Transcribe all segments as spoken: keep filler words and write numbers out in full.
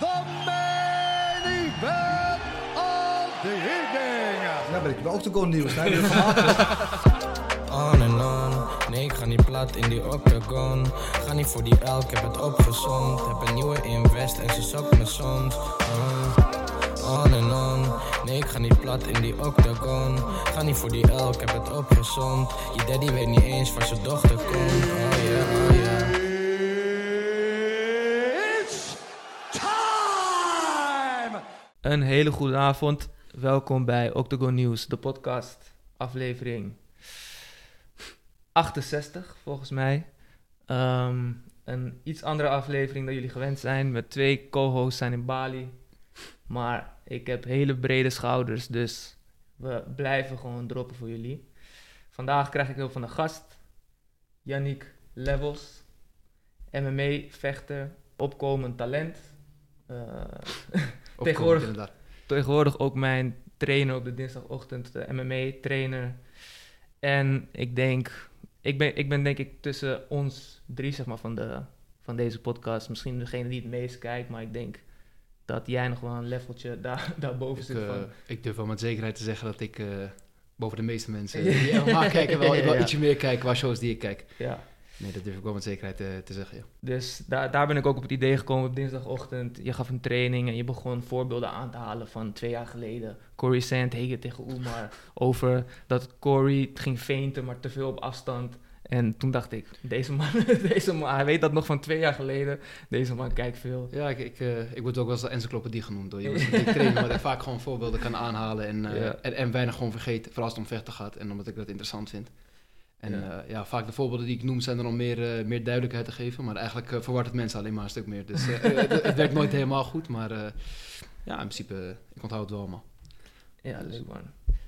the main event of the evening. Ja, ben ik bij Octagon nieuws. Hij heeft gemaakt. On en on, nee ik ga niet plat in die octagon. Ga niet voor die elk, ik heb het opgezond. Heb een nieuwe invest en ze zoekt me soms. uh. On en on, nee ik ga niet plat in die octagon. Ga niet voor die elk, ik heb het opgezond. Je daddy weet niet eens waar zijn dochter komt. Oh yeah, oh yeah. It's time! Een hele goede avond. Welkom bij Octagon Nieuws, de podcast, aflevering achtenzestig volgens mij. Um, een iets andere aflevering dan jullie gewend zijn. Met twee co-hosts zijn in Bali. Maar ik heb hele brede schouders, dus we blijven gewoon droppen voor jullie. Vandaag krijg ik hulp van een gast. Yannick Levels, M M A-vechter, opkomend talent. Uh, tegenwoordig, inderdaad. tegenwoordig ook mijn trainer op de dinsdagochtend, de M M A-trainer. En ik denk, ik ben, ik ben denk ik tussen ons drie zeg maar, van, de, van deze podcast, misschien degene die het meest kijkt, maar ik denk dat jij nog wel een leveltje daar, daarboven Ik, zit. uh, Van. ik durf wel met zekerheid te zeggen dat ik uh, boven de meeste mensen die M M A kijken wel, wel ja. ietsje meer kijk qua shows die ik kijk. Ja. Nee, dat durf ik wel met zekerheid uh, te zeggen, ja. Dus daar, daar ben ik ook op het idee gekomen op dinsdagochtend. Je gaf een training en je begon voorbeelden aan te halen van twee jaar geleden. Corey Sandhagen tegen Umar. Over dat Corey ging feinten, maar te veel op afstand. En toen dacht ik, deze man, deze man, hij weet dat nog van twee jaar geleden. Deze man kijkt veel. Ja, ik, ik, uh, ik word ook wel eens de encyclopedie genoemd door jongens. Ik train omdat ik vaak gewoon voorbeelden kan aanhalen en, uh, Ja. en, en weinig gewoon vergeet, vooral als het om vechten gaat en omdat ik dat interessant vind. En ja. Uh, ja, vaak de voorbeelden die ik noem zijn er om meer, uh, meer duidelijkheid te geven, maar eigenlijk uh, verwart het mensen alleen maar een stuk meer. Dus uh, het, het werkt nooit helemaal goed, maar uh, ja, in principe, uh, ik onthoud het wel allemaal. Ja, leuk man.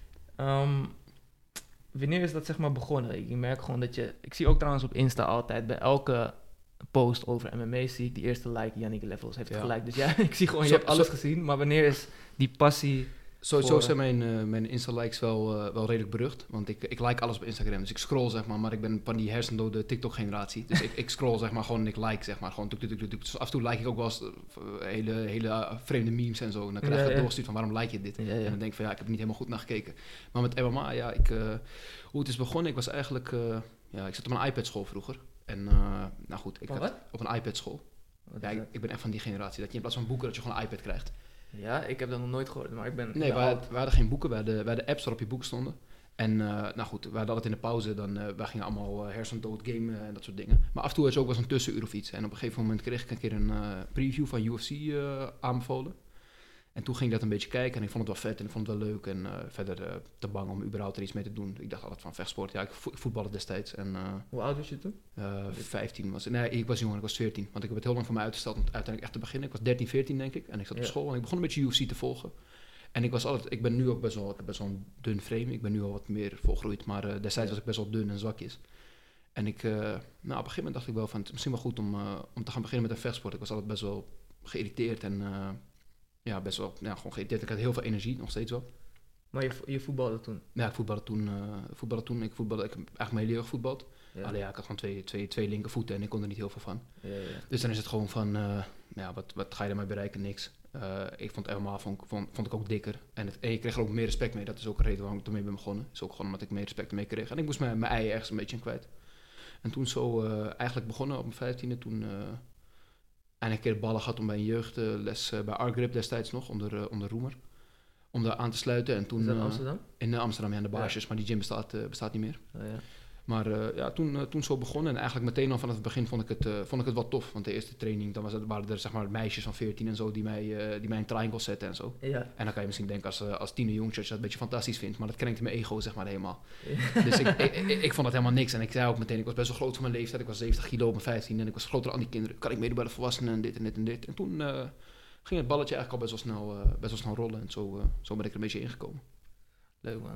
Um, wanneer is dat zeg maar begonnen? Ik merk gewoon dat je... Ik zie ook trouwens op Insta altijd bij elke post over M M A zie ik die eerste like, Yannick Levels heeft Ja. gelijk. Dus ja, ik zie gewoon, je Zo- hebt alles zo- gezien, maar wanneer is die passie... Zo, Voor- zo zijn mijn, uh, mijn Insta-likes wel, uh, wel redelijk berucht. Want ik, ik like alles op Instagram. Dus ik scroll, zeg maar. Maar ik ben van die hersendode TikTok-generatie. Dus ik, ik scroll, zeg maar, gewoon en ik like, zeg maar. Gewoon tuk, tuk, tuk, tuk. Dus af en toe like ik ook wel eens uh, hele, hele uh, vreemde memes en zo. En dan krijg Ja, ik ja. het doorgestuurd van waarom like je dit? Ja, ja. En dan denk ik van ja, ik heb er niet helemaal goed naar gekeken. Maar met M M A, ja, ik, uh, hoe het is begonnen. Ik was eigenlijk, uh, ja, ik zat op een iPad-school vroeger. En uh, nou goed, ik Van had wat? op een iPad-school. Wat Ja, is ik, dat? ik ben echt van die generatie. Dat je in plaats van boeken, dat je gewoon een iPad krijgt. Ja, ik heb dat nog nooit gehoord, maar ik ben... ik Nee, ben we, oud. hadden- we hadden geen boeken. We hadden, we hadden apps waarop je boeken stonden. En uh, nou goed, we hadden altijd in de pauze, dan, uh, wij gingen allemaal uh, hersendood gamen en dat soort dingen. Maar af en toe is ook wel eens een tussenuur of iets. En op een gegeven moment kreeg ik een keer een uh, preview van U F C uh, aanbevolen. En toen ging ik dat een beetje kijken en ik vond het wel vet en ik vond het wel leuk. En uh, verder uh, te bang om überhaupt er iets mee te doen. Ik dacht altijd van vechtsport. Ja, ik, vo- ik voetbalde destijds. En uh, Hoe oud was je toen? uh, vijftien was ik. Nee, ik was jonger, ik was veertien. Want ik heb het heel lang voor mij uitgesteld om uiteindelijk echt te beginnen. Ik was dertien, veertien denk ik. En ik zat op Ja. school en ik begon een beetje U F C te volgen. En ik was altijd, ik ben nu ook best wel, ik heb best wel een dun frame. Ik ben nu al wat meer volgroeid, maar uh, destijds was ik best wel dun en zwakjes. En ik, uh, nou op een gegeven moment dacht ik wel van, het is misschien wel goed om, uh, om te gaan beginnen met een vechtsport. Ik was altijd best wel geïrriteerd en uh, ja, best wel, ja, gewoon geïrriteerd. Ik had heel veel energie, nog steeds wel. Maar je, vo- je voetbalde toen? Ja, ik voetbalde toen, uh, voetbalde toen, ik voetbalde, ik heb eigenlijk mijn hele jeugd gevoetbald. Ja. Alleen ja, ik had gewoon twee, twee, twee linkervoeten en ik kon er niet heel veel van. Ja, ja. Dus dan is het gewoon van, uh, ja, wat, wat ga je ermee bereiken? Niks. Uh, ik vond M M A vond, vond, vond ik ook dikker. En, het, en je kreeg er ook meer respect mee. Dat is ook een reden waarom ik ermee ben begonnen. Is ook gewoon omdat ik meer respect mee kreeg. En ik moest mijn, mijn ei ergens een beetje in kwijt. En toen zo uh, eigenlijk begonnen op mijn vijftiende. Toen uh, eindelijk een keer de ballen gehad om bij een jeugdles uh, bij Argrip destijds nog, onder, uh, onder Roemer. Om daar aan te sluiten. En toen, Is dat uh, Amsterdam? in uh, Amsterdam, ja, in de Ja. baarsjes. Maar die gym bestaat, uh, bestaat niet meer. Oh, ja. Maar uh, ja, toen, uh, toen zo begonnen en eigenlijk meteen al vanaf het begin vond ik het, uh, vond ik het wel tof. Want de eerste training, dan was het, waren er zeg maar meisjes van veertien en zo die mij, uh, die mij een triangle zetten en zo. Ja. En dan kan je misschien denken als, uh, als tienerjongetje dat je dat een beetje fantastisch vindt. Maar dat krenkte mijn ego zeg maar helemaal. Dus ik, ik, ik, ik vond dat helemaal niks. En ik zei ook meteen, ik was best wel groot voor mijn leeftijd. Ik was zeventig kilo op mijn vijftien en ik was groter dan die kinderen. Kan ik meedoen bij de volwassenen en dit en dit en dit. En toen uh, ging het balletje eigenlijk al best wel snel, uh, best wel snel rollen. En zo, uh, zo ben ik er een beetje ingekomen. Leuk man.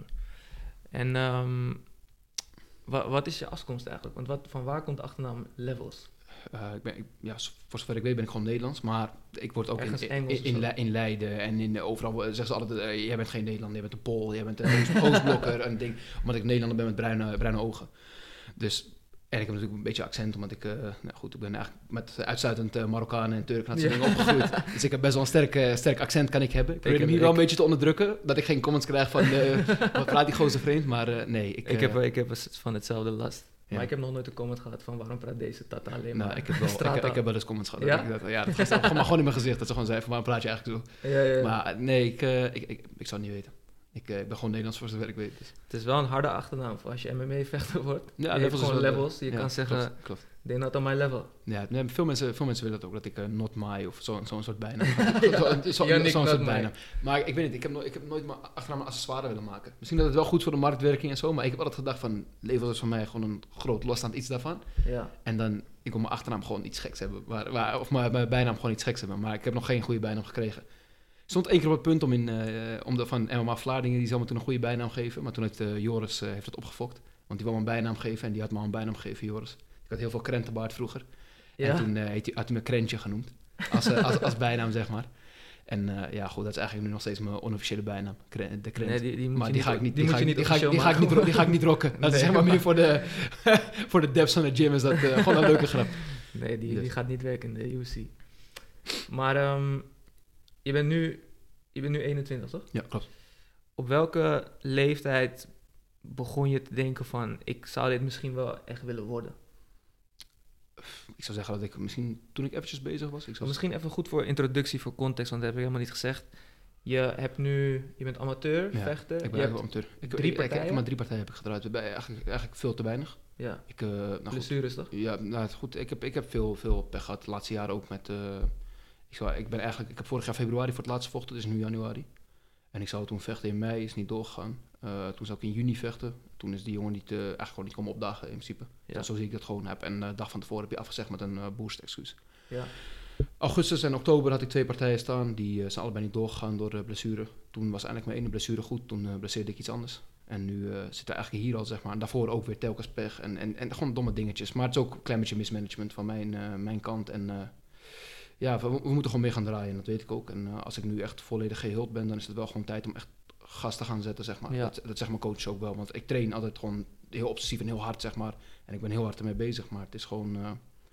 En um, wa- wat is je afkomst eigenlijk? Want wat, van waar komt de achternaam Levels? Uh, ik ben, ik, ja, voor zover ik weet ben ik gewoon Nederlands, maar ik word ook in, Ergens in, Engels in, of zo? Le- in Leiden en in, overal zeggen ze altijd, uh, jij bent geen Nederlander, jij bent een Pool, jij bent een Oost- Oostblokker, en ding, omdat ik Nederlander ben met bruine, bruine ogen. Dus En ik heb natuurlijk een beetje accent, omdat ik, uh, nou goed, ik ben eigenlijk met uitsluitend uh, Marokkanen en Turken en dat soort dingen opgegroeid. Dus ik heb best wel een sterk, uh, sterk accent kan ik hebben. Ik probeer hem hier ik, wel een beetje te onderdrukken, dat ik geen comments krijg van, uh, wat praat die gozer vreemd, maar uh, nee. Ik, uh, ik, heb, ik heb van hetzelfde last. Ja. Maar ik heb nog nooit een comment gehad van waarom praat deze tata alleen maar. Nou, ik heb wel, ik, ik heb wel eens comments gehad. Ja? Dat ik dat, ja, dat gaat gewoon, maar gewoon in mijn gezicht, dat ze gewoon zeiden van waarom praat je eigenlijk zo. Ja, ja, ja. Maar nee, ik, uh, ik, ik, ik zou het niet weten. Ik, uh, ik ben gewoon Nederlands voor zover ik weet. Dus. Het is wel een harde achternaam voor als je M M A-vechter wordt. Ja, je levels hebt gewoon wel, levels. Je ja, kan zeggen, klopt, klopt. they're not on my level. Ja, nee, veel, mensen, veel mensen willen dat ook, dat ik uh, not my of zo'n zo soort bijnaam. ja, Zo'n zo, Yannick zo not soort my. bijnaam. Maar ik weet niet, ik heb, no- ik heb nooit mijn achternaam een accessoire willen maken. Misschien dat het wel goed voor de marktwerking en zo, maar ik heb altijd gedacht van, levels is voor mij gewoon een groot losstaand iets daarvan. Ja. En dan, ik wil mijn achternaam gewoon iets geks hebben, waar, waar, of mijn, mijn bijnaam gewoon iets geks hebben. Maar ik heb nog geen goede bijnaam gekregen. Ik stond één keer op het punt om, in, uh, om de, van M M A Vlaardingen, die zou me toen een goede bijnaam geven. Maar toen heeft uh, Joris uh, heeft het opgefokt. Want die wou me een bijnaam geven en die had me al een bijnaam gegeven, Joris. Ik had heel veel krentenbaard vroeger. Ja. En toen uh, heet hij, had hij me Krentje genoemd. Als, uh, als, als bijnaam, zeg maar. En uh, ja, goed, dat is eigenlijk nu nog steeds mijn onofficiële bijnaam. Kren, de Krent. Nee, die, die moet maar je die niet, ga ik niet, die die moet ga je ik, niet die ga ik, die ga ik niet, ro- die ga ik niet rocken. Dat Nee, is zeg maar maar- meer voor de, voor de depths van de gym is dat uh, gewoon een leuke grap. Nee, die, Dus. die gaat niet werken in de U F C. Maar um, je, bent nu, je bent nu eenentwintig, toch? Ja, klopt. Op welke leeftijd begon je te denken van, ik zou dit misschien wel echt willen worden? Ik zou zeggen dat ik misschien, toen ik eventjes bezig was... Ik zou Misschien even goed voor introductie, voor context, want dat heb ik helemaal niet gezegd. Je hebt nu, je bent amateur, Ja, vechter. Ik je ben hebt eigenlijk amateur. Ik, drie ik, ik, ik, partijen? maar drie partijen heb ik gedraaid. Ik ben eigenlijk, eigenlijk veel te weinig. Ja, Ik, uh, nou goed, blessures toch? ja, nou het goed. Ik heb, ik heb veel, veel pech gehad. De laatste jaren ook met... Uh, ik, zou, ik ben eigenlijk... Ik heb vorig jaar februari voor het laatst gevochten. Het is nu januari. En ik zou toen vechten in mei. Is niet doorgegaan. Uh, toen zou ik in juni vechten. Toen is die jongen niet, uh, eigenlijk gewoon niet komen opdagen in principe. Ja. Ja. Zo zie ik dat gewoon heb. En uh, de dag van tevoren heb je afgezegd met een uh, boost-excuus. Ja. Augustus en oktober had ik twee partijen staan. Die uh, zijn allebei niet doorgegaan door uh, blessure. Toen was eigenlijk mijn ene blessure goed. Toen uh, blesseerde ik iets anders. En nu uh, zit er eigenlijk hier al, zeg maar. En daarvoor ook weer telkens pech. En, en, en gewoon domme dingetjes. Maar het is ook een klein beetje mismanagement van mijn, uh, mijn kant. En uh, ja, we, we moeten gewoon mee gaan draaien. Dat weet ik ook. En uh, als ik nu echt volledig geheeld ben, dan is het wel gewoon tijd om echt gas te gaan zetten, zeg maar. Ja. Dat, dat zegt mijn coach ook wel. Want ik train altijd gewoon heel obsessief en heel hard, zeg maar. En ik ben heel hard ermee bezig. Maar het is gewoon... Uh,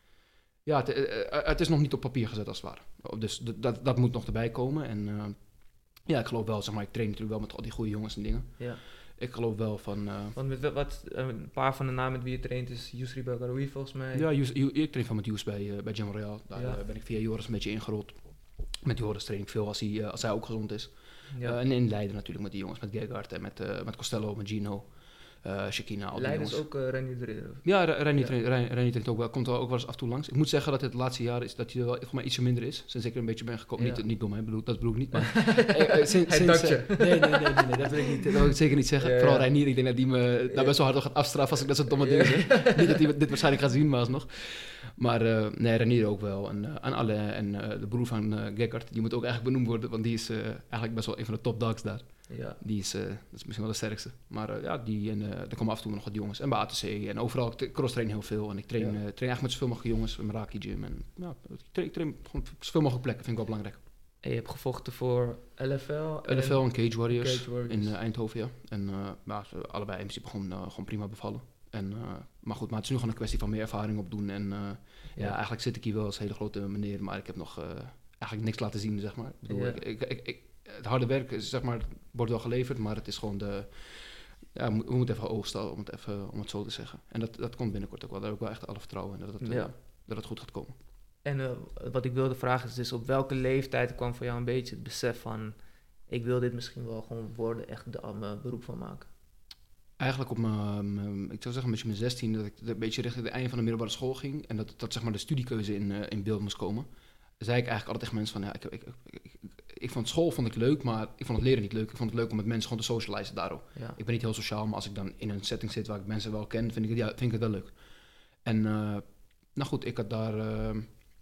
ja, het, uh, het is nog niet op papier gezet, als het ware. Dus d- dat, dat moet nog erbij komen. En uh, ja, ik geloof wel, zeg maar, ik train natuurlijk wel met al die goede jongens en dingen. Ja. Ik geloof wel van... Uh, Want met wat, wat, een paar van de namen met wie je traint is Yusri Belgaroui volgens mij. ja, Yus, Yus, ik train van met Yus bij, uh, bij Gym Royale. Daar Ja. uh, ben ik via Joris een beetje ingerold. Met Joris train ik veel als hij, uh, als hij ook gezond is. Ja. Uh, en in Leiden natuurlijk met die jongens, met Gergard en met, uh, met Costello, met Gino, uh, Shakina, al die Leiden is jongens. ook uh, Rennie de Ridder. Ja, Rennie Ja. traint, Ren- Rennie traint ook wel, komt wel ook wel eens af en toe langs. Ik moet zeggen dat het de laatste jaren is dat hij er wel voor mij ietsje minder is. Sinds ik er een beetje ben gekomen. Ja. Niet, niet door mij, bedoel, dat bedoel ik niet. Maar, eh, eh, sinds, Hij sinds, dacht je. eh, nee, nee, nee, nee, nee, dat wil ik niet. Dat wil ik zeker niet zeggen. Ja, ja. Vooral Reinier, ik denk dat die me Ja. daar best wel hard op gaat afstraffen als ik dat soort domme Ja. dingen zeg. Niet dat hij dit waarschijnlijk gaat zien, maar alsnog. Maar uh, nee, Renier ook wel. En, uh, en alle en uh, de broer van uh, Gergard, die moet ook eigenlijk benoemd worden, want die is uh, eigenlijk best wel een van de top dogs daar. Ja. Die is, uh, dat is misschien wel de sterkste. Maar uh, ja, die en uh, er komen af en toe nog wat jongens. En bij A T C en overal, ik cross train heel veel. En ik train, Ja. uh, train eigenlijk met zoveel mogelijk jongens, in Meraki Gym. En ja, ik train, ik train gewoon op zoveel mogelijk plekken, vind ik wel belangrijk. En je hebt gevochten voor L F L. en L F L en Cage Warriors, Cage Warriors. in uh, Eindhoven, ja. En uh, ja, ze allebei in principe gewoon, uh, gewoon prima bevallen. En, uh, maar goed, maar het is nu gewoon een kwestie van meer ervaring opdoen. En uh, ja. Ja. eigenlijk zit ik hier wel als hele grote meneer, maar ik heb nog uh, eigenlijk niks laten zien, zeg maar. Ik bedoel, Ja. ik, ik, ik, ik, het harde werk is, zeg maar, wordt wel geleverd, maar het is gewoon de... Ja, we, we moeten even oogsten, om het, even, om het zo te zeggen. En dat, dat komt binnenkort ook wel. Daar heb ik wel echt alle vertrouwen in, dat het, uh, Ja. dat het goed gaat komen. En uh, wat ik wilde vragen is dus op welke leeftijd kwam voor jou een beetje het besef van ik wil dit misschien wel gewoon worden, echt de, mijn beroep van maken? Eigenlijk op mijn, mijn- ik zou zeggen een beetje mijn zestien, dat ik een beetje richting het einde van de middelbare school ging. En dat, dat zeg maar de studiekeuze in, uh, in beeld moest komen. Zei ik eigenlijk altijd tegen mensen van, ja, ik, ik, ik, ik, ik vond school vond ik leuk, maar ik vond het leren niet leuk. Ik vond het leuk om met mensen gewoon te socializen daardoor. Ja. Ik ben niet heel sociaal, maar als ik dan in een setting zit waar ik mensen wel ken, vind ik het, ja, vind ik het wel leuk. En uh, nou goed, ik had daar... Uh,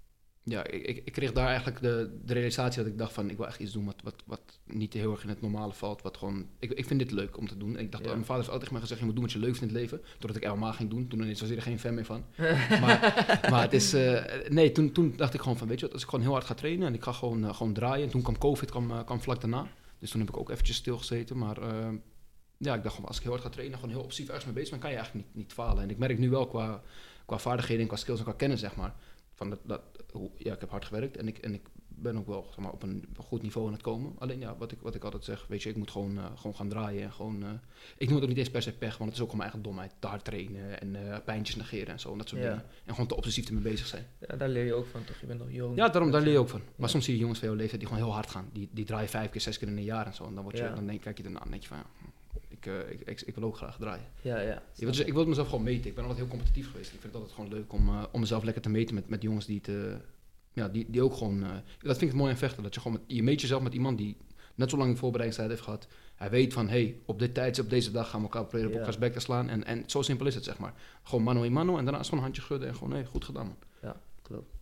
ja, ik, ik, ik kreeg daar eigenlijk de, de realisatie dat ik dacht van... ik wil echt iets doen wat, wat, wat niet heel erg in het normale valt. Wat gewoon, ik, ik vind dit leuk om te doen. En ik dacht, Ja. mijn vader heeft altijd tegen mij gezegd... je moet doen wat je leuk vindt in het leven. Totdat ik L M A ging doen. Toen ineens was hij er geen fan meer van. maar, maar het is... Uh, nee, toen, toen dacht ik gewoon van... weet je wat, als ik gewoon heel hard ga trainen... en ik ga gewoon, uh, gewoon draaien... en toen kwam COVID kwam, uh, kwam vlak daarna. Dus toen heb ik ook eventjes stilgezeten. Maar uh, ja, ik dacht gewoon, als ik heel hard ga trainen, gewoon heel obsessief ergens mee bezig ben, kan je eigenlijk niet, niet falen. En ik merk nu wel qua, qua vaardigheden, qua skills en qua kennis, zeg maar, van dat, dat, hoe, ja, ik heb hard gewerkt en ik, en ik ben ook wel zeg maar, op een goed niveau aan het komen. Alleen ja, wat ik, wat ik altijd zeg, weet je, ik moet gewoon, uh, gewoon gaan draaien. En gewoon, uh, ik noem het ook niet eens per se pech, want het is ook gewoon mijn eigen domheid. Te hard trainen en uh, pijntjes negeren en zo, en dat soort Ja. dingen. En gewoon te obsessief ermee bezig zijn. Ja, daar leer je ook van, toch? Je bent nog jong. Ja, daarom, daar leer je ook van. Maar Ja. soms zie je jongens van jouw leeftijd die gewoon heel hard gaan. Die, die draaien vijf keer, zes keer in een jaar en zo. En dan, word je, Ja. dan denk, kijk je ernaar en denk je van, ja, ik, uh, ik, ik, ik wil ook graag draaien. Ja, ja. Ik wil, dus, ik wil mezelf gewoon meten. Ik ben altijd heel competitief geweest. Ik vind het altijd gewoon leuk om, uh, om mezelf lekker te meten met, met jongens die het... Uh, ja, die, die ook gewoon... Uh, dat vind ik mooi aan vechten. Dat je gewoon... Met, je meet jezelf met iemand die net zo lang in voorbereidingstijd heeft gehad. Hij weet van, hé, hey, op dit tijd, op deze dag gaan we elkaar proberen op Ja. elkaars bek te slaan. En, en zo simpel is het, zeg maar. Gewoon mano in mano en daarna gewoon een handje schudden en gewoon, hé, hey, goed gedaan, man. Ja, klopt.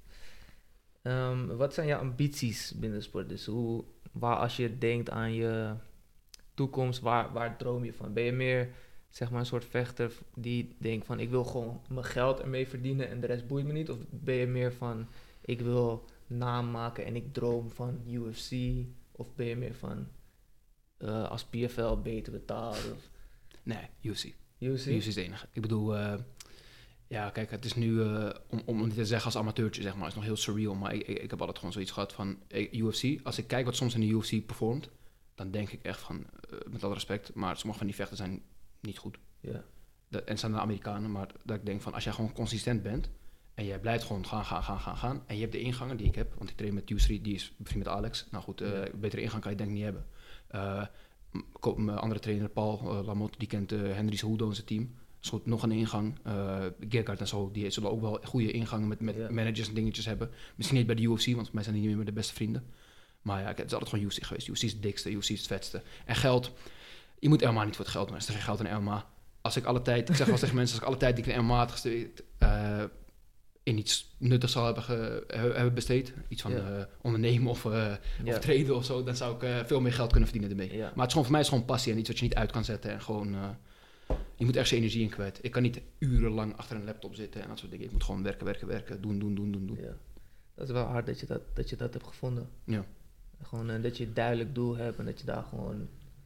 Um, wat zijn je ambities binnen de sport? Dus hoe, waar als je denkt aan je toekomst, waar, waar droom je van? Ben je meer, zeg maar, een soort vechter die denkt van, ik wil gewoon mijn geld ermee verdienen en de rest boeit me niet? Of ben je meer van, ik wil naam maken en ik droom van U F C? Of ben je meer van, uh, als P F L beter betaald? Of Nee, U F C. U F C? U F C is de enige. Ik bedoel, uh, ja, kijk, het is nu, uh, om, om het te zeggen als amateurtje, zeg maar, is nog heel surreal. Maar ik, ik, ik heb altijd gewoon zoiets gehad van, eh, U F C, als ik kijk wat soms in de U F C performt, dan denk ik echt van, uh, met alle respect, maar sommige van die vechters zijn niet goed. Ja. Dat, en het zijn de Amerikanen, maar dat ik denk van, als jij gewoon consistent bent, en jij blijft gewoon gaan, gaan, gaan, gaan, gaan, en je hebt de ingangen die ik heb, want ik train met Yusri, die is bevriend met Alex. Nou goed, uh, Ja. betere ingang kan je denk ik niet hebben. Uh, m- mijn andere trainer, Paul uh, Lamotte, die kent uh, Henry Cejudo in zijn team. Dus goed, nog een ingang. Uh, Gergard en zo, die zullen ook wel goede ingangen met, met Ja. managers en dingetjes hebben. Misschien niet bij de U F C, want mij zijn die niet meer de beste vrienden. Maar ja, het is altijd gewoon U F C geweest. U F C is het dikste, U F C is het vetste. En geld, je moet Elma niet voor het geld doen. Er is er geen geld in Elma. Als ik alle tijd, ik zeg wel tegen mensen, als ik alle tijd die ik in Elma had gestudeerd, uh, in iets nuttigs zou hebben, ge, hebben besteed, iets van Ja. uh, ondernemen of, uh, Ja. of traden of zo, dan zou ik uh, veel meer geld kunnen verdienen ermee. Ja. Maar het is gewoon, voor mij is het gewoon passie en iets wat je niet uit kan zetten. En gewoon, uh, je moet echt je energie in kwijt. Ik kan niet urenlang achter een laptop zitten en dat soort dingen. Ik moet gewoon werken, werken, werken, doen, doen, doen, doen, doen. Ja. Dat is wel hard dat je dat, dat, je dat hebt gevonden. Ja. Gewoon uh, dat je een duidelijk doel hebt en dat je daar gewoon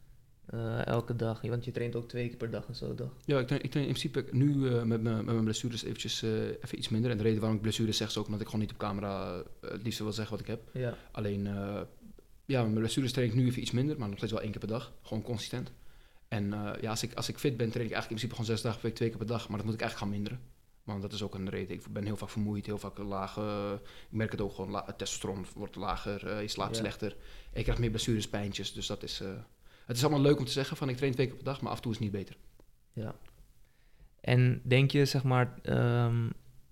uh, elke dag, want je traint ook twee keer per dag en zo toch? Ja, ik train, ik train in principe nu uh, met, me, met mijn blessures eventjes uh, even iets minder. En de reden waarom ik blessures zeg is ook omdat ik gewoon niet op camera uh, het liefst wil zeggen wat ik heb. Ja. Alleen, uh, ja, met mijn blessures train ik nu even iets minder, maar nog steeds wel één keer per dag. Gewoon consistent. En uh, ja, als ik, als ik fit ben, train ik eigenlijk in principe gewoon zes dagen per week, twee keer per dag. Maar dat moet ik eigenlijk gaan minderen. Want dat is ook een reden. Ik ben heel vaak vermoeid, heel vaak laag. Uh, ik merk het ook gewoon, la- testosteron wordt lager, uh, je slaapt Ja. slechter. Ik krijg meer blessures, pijntjes, dus dat is... Uh, het is allemaal leuk om te zeggen van ik train twee keer per dag, maar af en toe is het niet beter. Ja. En denk je, zeg maar, um,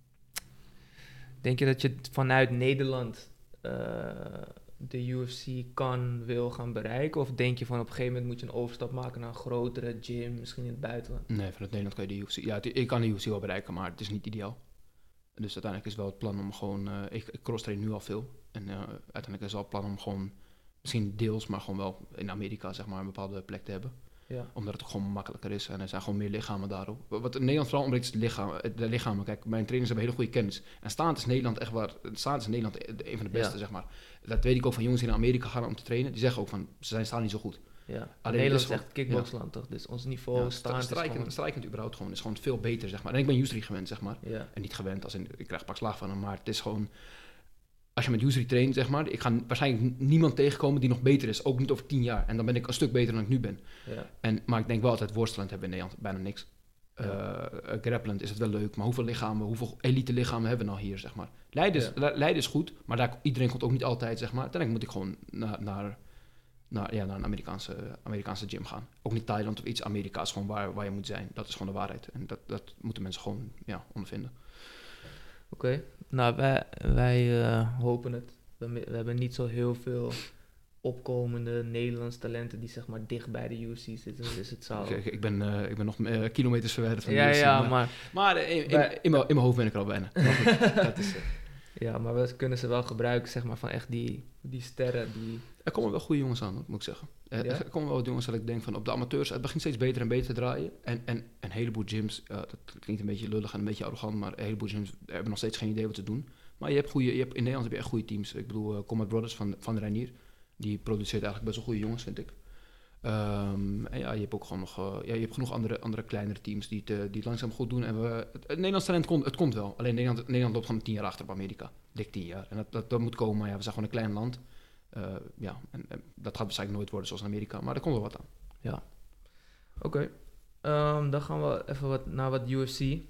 denk je dat je vanuit Nederland uh, de U F C kan, wil gaan bereiken? Of denk je van op een gegeven moment moet je een overstap maken naar een grotere gym, misschien in het buitenland? Nee, vanuit Nederland kan je de U F C... Ja, het- ik kan de U F C wel bereiken, maar het is niet ideaal. Dus uiteindelijk is wel het plan om gewoon... Uh, ik ik cross-train nu al veel. En uh, uiteindelijk is wel het plan om gewoon... Misschien deels, maar gewoon wel in Amerika, zeg maar, een bepaalde plek te hebben. Ja. Omdat het ook gewoon makkelijker is. En er zijn gewoon meer lichamen daarop. Wat in Nederland vooral ontbreekt is de lichamen. De lichamen. Kijk, mijn trainers hebben hele goede kennis. En staand is Nederland echt waar... Staand is Nederland een van de beste, Ja. zeg maar. Dat weet ik ook van jongens die naar Amerika gaan om te trainen. Die zeggen ook van, ze zijn staan niet zo goed. Ja. Alleen Nederland het is is echt kickboxland toch? Dus ons niveau Ja, staan is strijken, gewoon... strijken überhaupt gewoon is gewoon veel beter, zeg maar. En ik ben Yusri gewend, zeg maar. Ja. En niet gewend, als in, ik krijg pak slaag van hem, maar het is gewoon... Als je met Yusri traint, zeg maar, ik ga waarschijnlijk niemand tegenkomen die nog beter is. Ook niet over tien jaar. En dan ben ik een stuk beter dan ik nu ben. Ja. En, maar ik denk wel altijd, worstelend hebben we in Nederland bijna niks. Ja. Uh, grapplend is het wel leuk, maar hoeveel lichamen, hoeveel elite lichamen hebben we nou hier, zeg maar. Leiden is, Ja. Le- Leiden is goed, maar daar, iedereen komt ook niet altijd, zeg maar. Uiteindelijk moet ik gewoon naar, naar, naar, ja, naar een Amerikaanse, Amerikaanse gym gaan. Ook niet Thailand of iets, Amerika is gewoon waar, waar je moet zijn. Dat is gewoon de waarheid. En dat, dat moeten mensen gewoon ja, ondervinden. Oké, okay. Nou wij, wij uh, hopen het. We, we hebben niet zo heel veel opkomende Nederlandse talenten die zeg maar dicht bij de U F C zitten. Dus het zou... Ik, ik, ben, uh, ik ben nog uh, kilometers verwijderd van de ja, U F C. Ja, maar maar... Maar uh, in, in, wij, in, mijn, in mijn hoofd ben ik er al bijna. Maar goed, dat is, uh, ja, maar we kunnen ze wel gebruiken, zeg maar, van echt die, die sterren die... Er komen wel goede jongens aan, moet ik zeggen. Er, Ja? er komen wel wat jongens dat ik denk van op de amateurs, het begint steeds beter en beter te draaien. En, en een heleboel gyms, uh, dat klinkt een beetje lullig en een beetje arrogant, maar een heleboel gyms hebben nog steeds geen idee wat ze doen. Maar je hebt goede, je hebt, in Nederland heb je echt goede teams. Ik bedoel, uh, Combat Brothers van, van Reinier, die produceert eigenlijk best wel goede jongens, vind ik. Um, en ja, je hebt ook gewoon nog, uh, ja, je hebt genoeg andere, andere kleinere teams die het, uh, die het langzaam goed doen. En we, het, het Nederlands talent komt, het komt wel. Alleen Nederland, Nederland loopt gewoon tien jaar achter op Amerika. Dik tien jaar. En dat, dat, dat moet komen. Maar ja, we zijn gewoon een klein land. Uh, ja, en, en dat gaat waarschijnlijk nooit worden zoals in Amerika. Maar er komt wel wat aan. Ja. Oké. Okay. Um, dan gaan we even wat, naar wat U F C. Uh,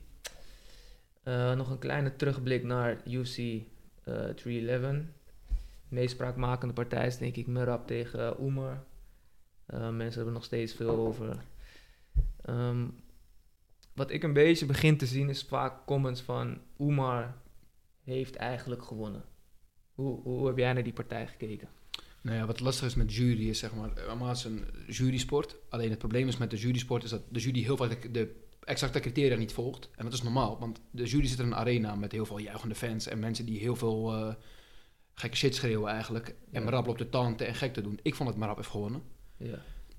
nog een kleine terugblik naar U F C uh, driehonderdelf. De meest spraakmakende partij is denk ik Merab tegen uh, Umar. Uh, mensen hebben er nog steeds veel over. Um, wat ik een beetje begin te zien is vaak comments van Umar heeft eigenlijk gewonnen. Hoe, hoe heb jij naar die partij gekeken? Nou ja, wat lastig is met jury is zeg maar, allemaal is een jurysport. Alleen het probleem is met de jurysport is dat de jury heel vaak de, de exacte criteria niet volgt. En dat is normaal, want de jury zit in een arena met heel veel juichende fans en mensen die heel veel uh, gekke shit schreeuwen eigenlijk. Ja. En Merab op de tanden en gek te doen. Ik vond dat Merab heeft gewonnen. Ja.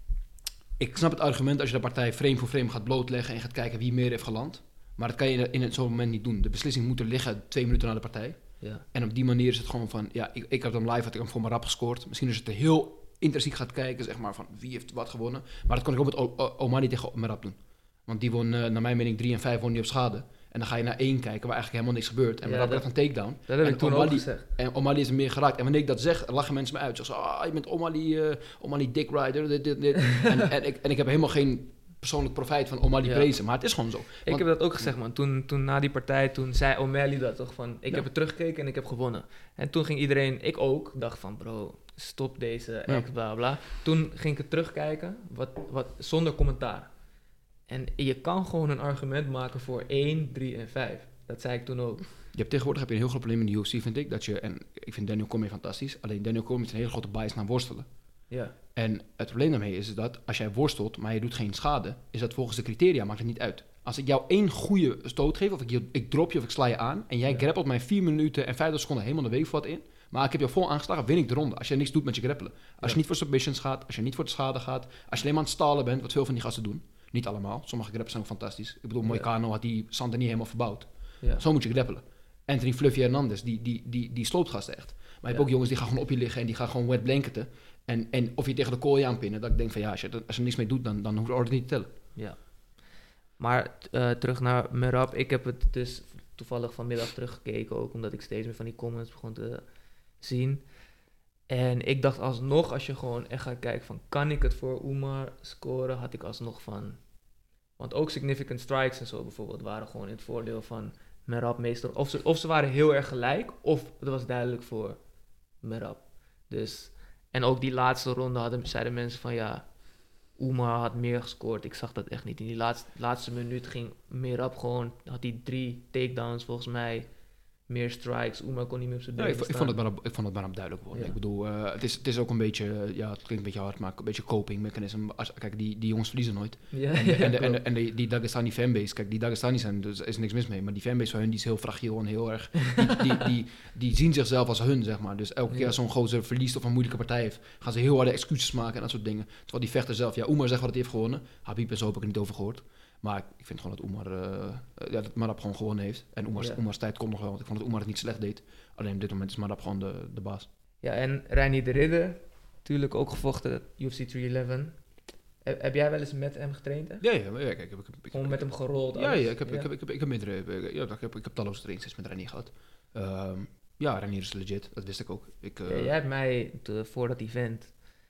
Ik snap het argument als je de partij frame voor frame gaat blootleggen en gaat kijken wie meer heeft geland. Maar dat kan je in, in zo'n moment niet doen. De beslissing moet er liggen twee minuten na de partij. Ja. En op die manier is het gewoon van, ja, ik, ik heb hem live, had ik hem voor Merab gescoord. Misschien als je het heel intrinsiek gaat kijken, zeg maar, van wie heeft wat gewonnen. Maar dat kon ik ook met o- o- O'Malley tegen Merab doen. Want die won, uh, naar mijn mening, drie en vijf won die op schade. En dan ga je naar één kijken waar eigenlijk helemaal niks gebeurt. En ja, Merab krijgt een takedown. Dat heb en ik toen O'Malley, ook gezegd. En O'Malley is er meer geraakt. En wanneer ik dat zeg, lachen mensen me uit. Zeggen ze, ah, je bent O'Malley, uh, O'Malley Dick Rider, dit, dit, dit. en, en, ik, en ik heb helemaal geen persoonlijk profijt van O'Malley ja. prezen. Maar het is gewoon zo. Ik Want, heb dat ook gezegd, man. Toen, toen na die partij, toen zei O'Malley dat toch van, ik ja. heb het teruggekeken en ik heb gewonnen. En toen ging iedereen, ik ook, dacht van, bro, stop deze ja. act, bla bla. Toen ging ik het terugkijken, wat, wat, zonder commentaar. En je kan gewoon een argument maken voor één, drie en vijf. Dat zei ik toen ook. Je hebt tegenwoordig heb je een heel groot probleem in de U F C, vind ik. Dat je, en ik vind Daniel Cormier fantastisch. Alleen Daniel Cormier is een hele grote bias naar worstelen. Ja. En het probleem daarmee is dat als jij worstelt, maar je doet geen schade, is dat volgens de criteria, maakt het niet uit. Als ik jou één goede stoot geef, of ik, je, ik drop je of ik sla je aan, en jij ja. grappelt mij vier minuten en vijftig seconden helemaal de weefvat in, maar ik heb jou vol aangeslagen, win ik de ronde. Als je niks doet met je grappelen. Als ja. je niet voor submissions gaat, als je niet voor de schade gaat, als je alleen maar aan het stalen bent, wat veel van die gasten doen. Niet allemaal. Sommige grappels zijn ook fantastisch. Ik bedoel, ja. Moicano had die Sander niet helemaal verbouwd. Ja. Zo moet je grappelen. Anthony Fluffy Hernandez, die, die, die, die sloopt gasten echt. Maar je ja. hebt ook jongens die gaan gewoon op je liggen en die gaan gewoon wet blanketen. En, en of je tegen de kooi aanpinnen, dat ik denk van ja, als je, als je er niks mee doet, dan, dan hoeft het niet te tellen. Ja. Maar uh, terug naar Merab. Ik heb het dus toevallig vanmiddag teruggekeken ook, omdat ik steeds meer van die comments begon te zien. En ik dacht alsnog, als je gewoon echt gaat kijken van, kan ik het voor Umar scoren, had ik alsnog van... Want ook significant strikes en zo bijvoorbeeld waren gewoon in het voordeel van Merab meestal. Of ze, of ze waren heel erg gelijk, of het was duidelijk voor Merab. Dus, en ook die laatste ronde hadden, zeiden mensen van ja, Umar had meer gescoord. Ik zag dat echt niet. In die laatste, laatste minuut ging Merab gewoon, had hij drie takedowns volgens mij. Meer strikes, Umar kon niet meer op zijn ja, benen ik, ik, vond het maar op, ik vond het maar op duidelijk worden. Ja. Ik bedoel, uh, het, is, het is ook een beetje, uh, ja, het klinkt een beetje hard, maar een beetje coping mechanisme. Als, kijk, die, die jongens verliezen nooit. Ja, en, de, ja, en, de, en, de, en de, die Dagestani fanbase, kijk, die Dagestanis zijn, dus er is niks mis mee, maar die fanbase van hun, die is heel fragiel en heel erg, die, die, die, die zien zichzelf als hun, zeg maar. Dus elke ja. keer als zo'n gozer verliest of een moeilijke partij heeft, gaan ze heel harde excuses maken en dat soort dingen. Terwijl die vechter zelf, ja, Umar zegt wat hij heeft gewonnen. Habib en zo heb ik er niet over gehoord. Maar ik vind gewoon dat Umar, uh, ja, dat Merab gewoon gewonnen heeft. En Umar's, ja. Umar's tijd komt nog wel, want ik vond dat Umar het niet slecht deed. Alleen op dit moment is Merab gewoon de, de baas. Ja, en Reinier de Ridder, natuurlijk ook gevochten, U F C driehonderdelf. Heb, heb jij wel eens met hem getraind? Hè? Ja, ja, ja kijk, ik heb... Ik, gewoon met hem gerold? Ja, ja, ik heb, ja. Ik heb, ik heb, ik heb, meerdere, ja, ik heb, ik heb talloze trainings met Reinier gehad. Um, ja, Reinier is legit, dat wist ik ook. Ik, uh, ja, jij hebt mij, te, voor dat event...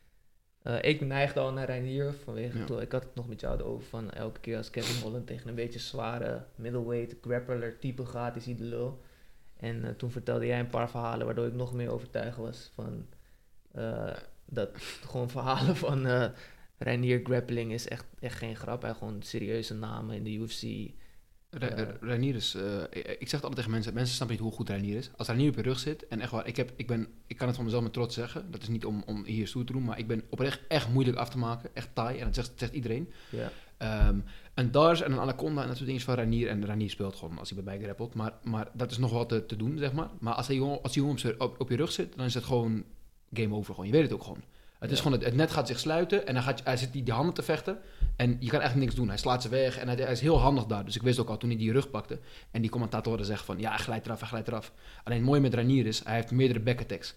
Uh, ik neigde al naar Reinier, vanwege ja. to, ik had het nog met jou over van elke keer als Kevin Holland tegen een beetje zware middleweight grappler type gaat, is hij de lul. En uh, toen vertelde jij een paar verhalen waardoor ik nog meer overtuigd was van uh, dat gewoon verhalen van uh, Reinier grappling is echt, echt geen grap. Hij gewoon serieuze namen in de U F C. Re- Reinier is, uh, ik, ik zeg het altijd tegen mensen, mensen snappen niet hoe goed Reinier is. Als Reinier op je rug zit, en echt waar, ik, heb, ik, ben, ik kan het van mezelf met trots zeggen, dat is niet om, om hier stoer te doen, maar ik ben oprecht echt moeilijk af te maken, echt taai, en dat zegt, zegt iedereen. Yeah. Um, een Dars en een Anaconda en dat soort dingen van Reinier, en Reinier speelt gewoon als hij bij mij grappelt, maar, maar dat is nog wat te, te doen, zeg maar. Maar als, hij, als die jongen op, op, op je rug zit, dan is het gewoon game over, gewoon. Je weet het ook gewoon. Het is ja. gewoon, het, het net gaat zich sluiten en dan gaat, hij zit die, die handen te vechten en je kan echt niks doen. Hij slaat ze weg en hij, hij is heel handig daar. Dus ik wist ook al toen hij die rug pakte en die commentatoren zeggen van ja, hij glijdt eraf, hij glijdt eraf. Alleen het mooie met Reinier is, hij heeft meerdere back attacks.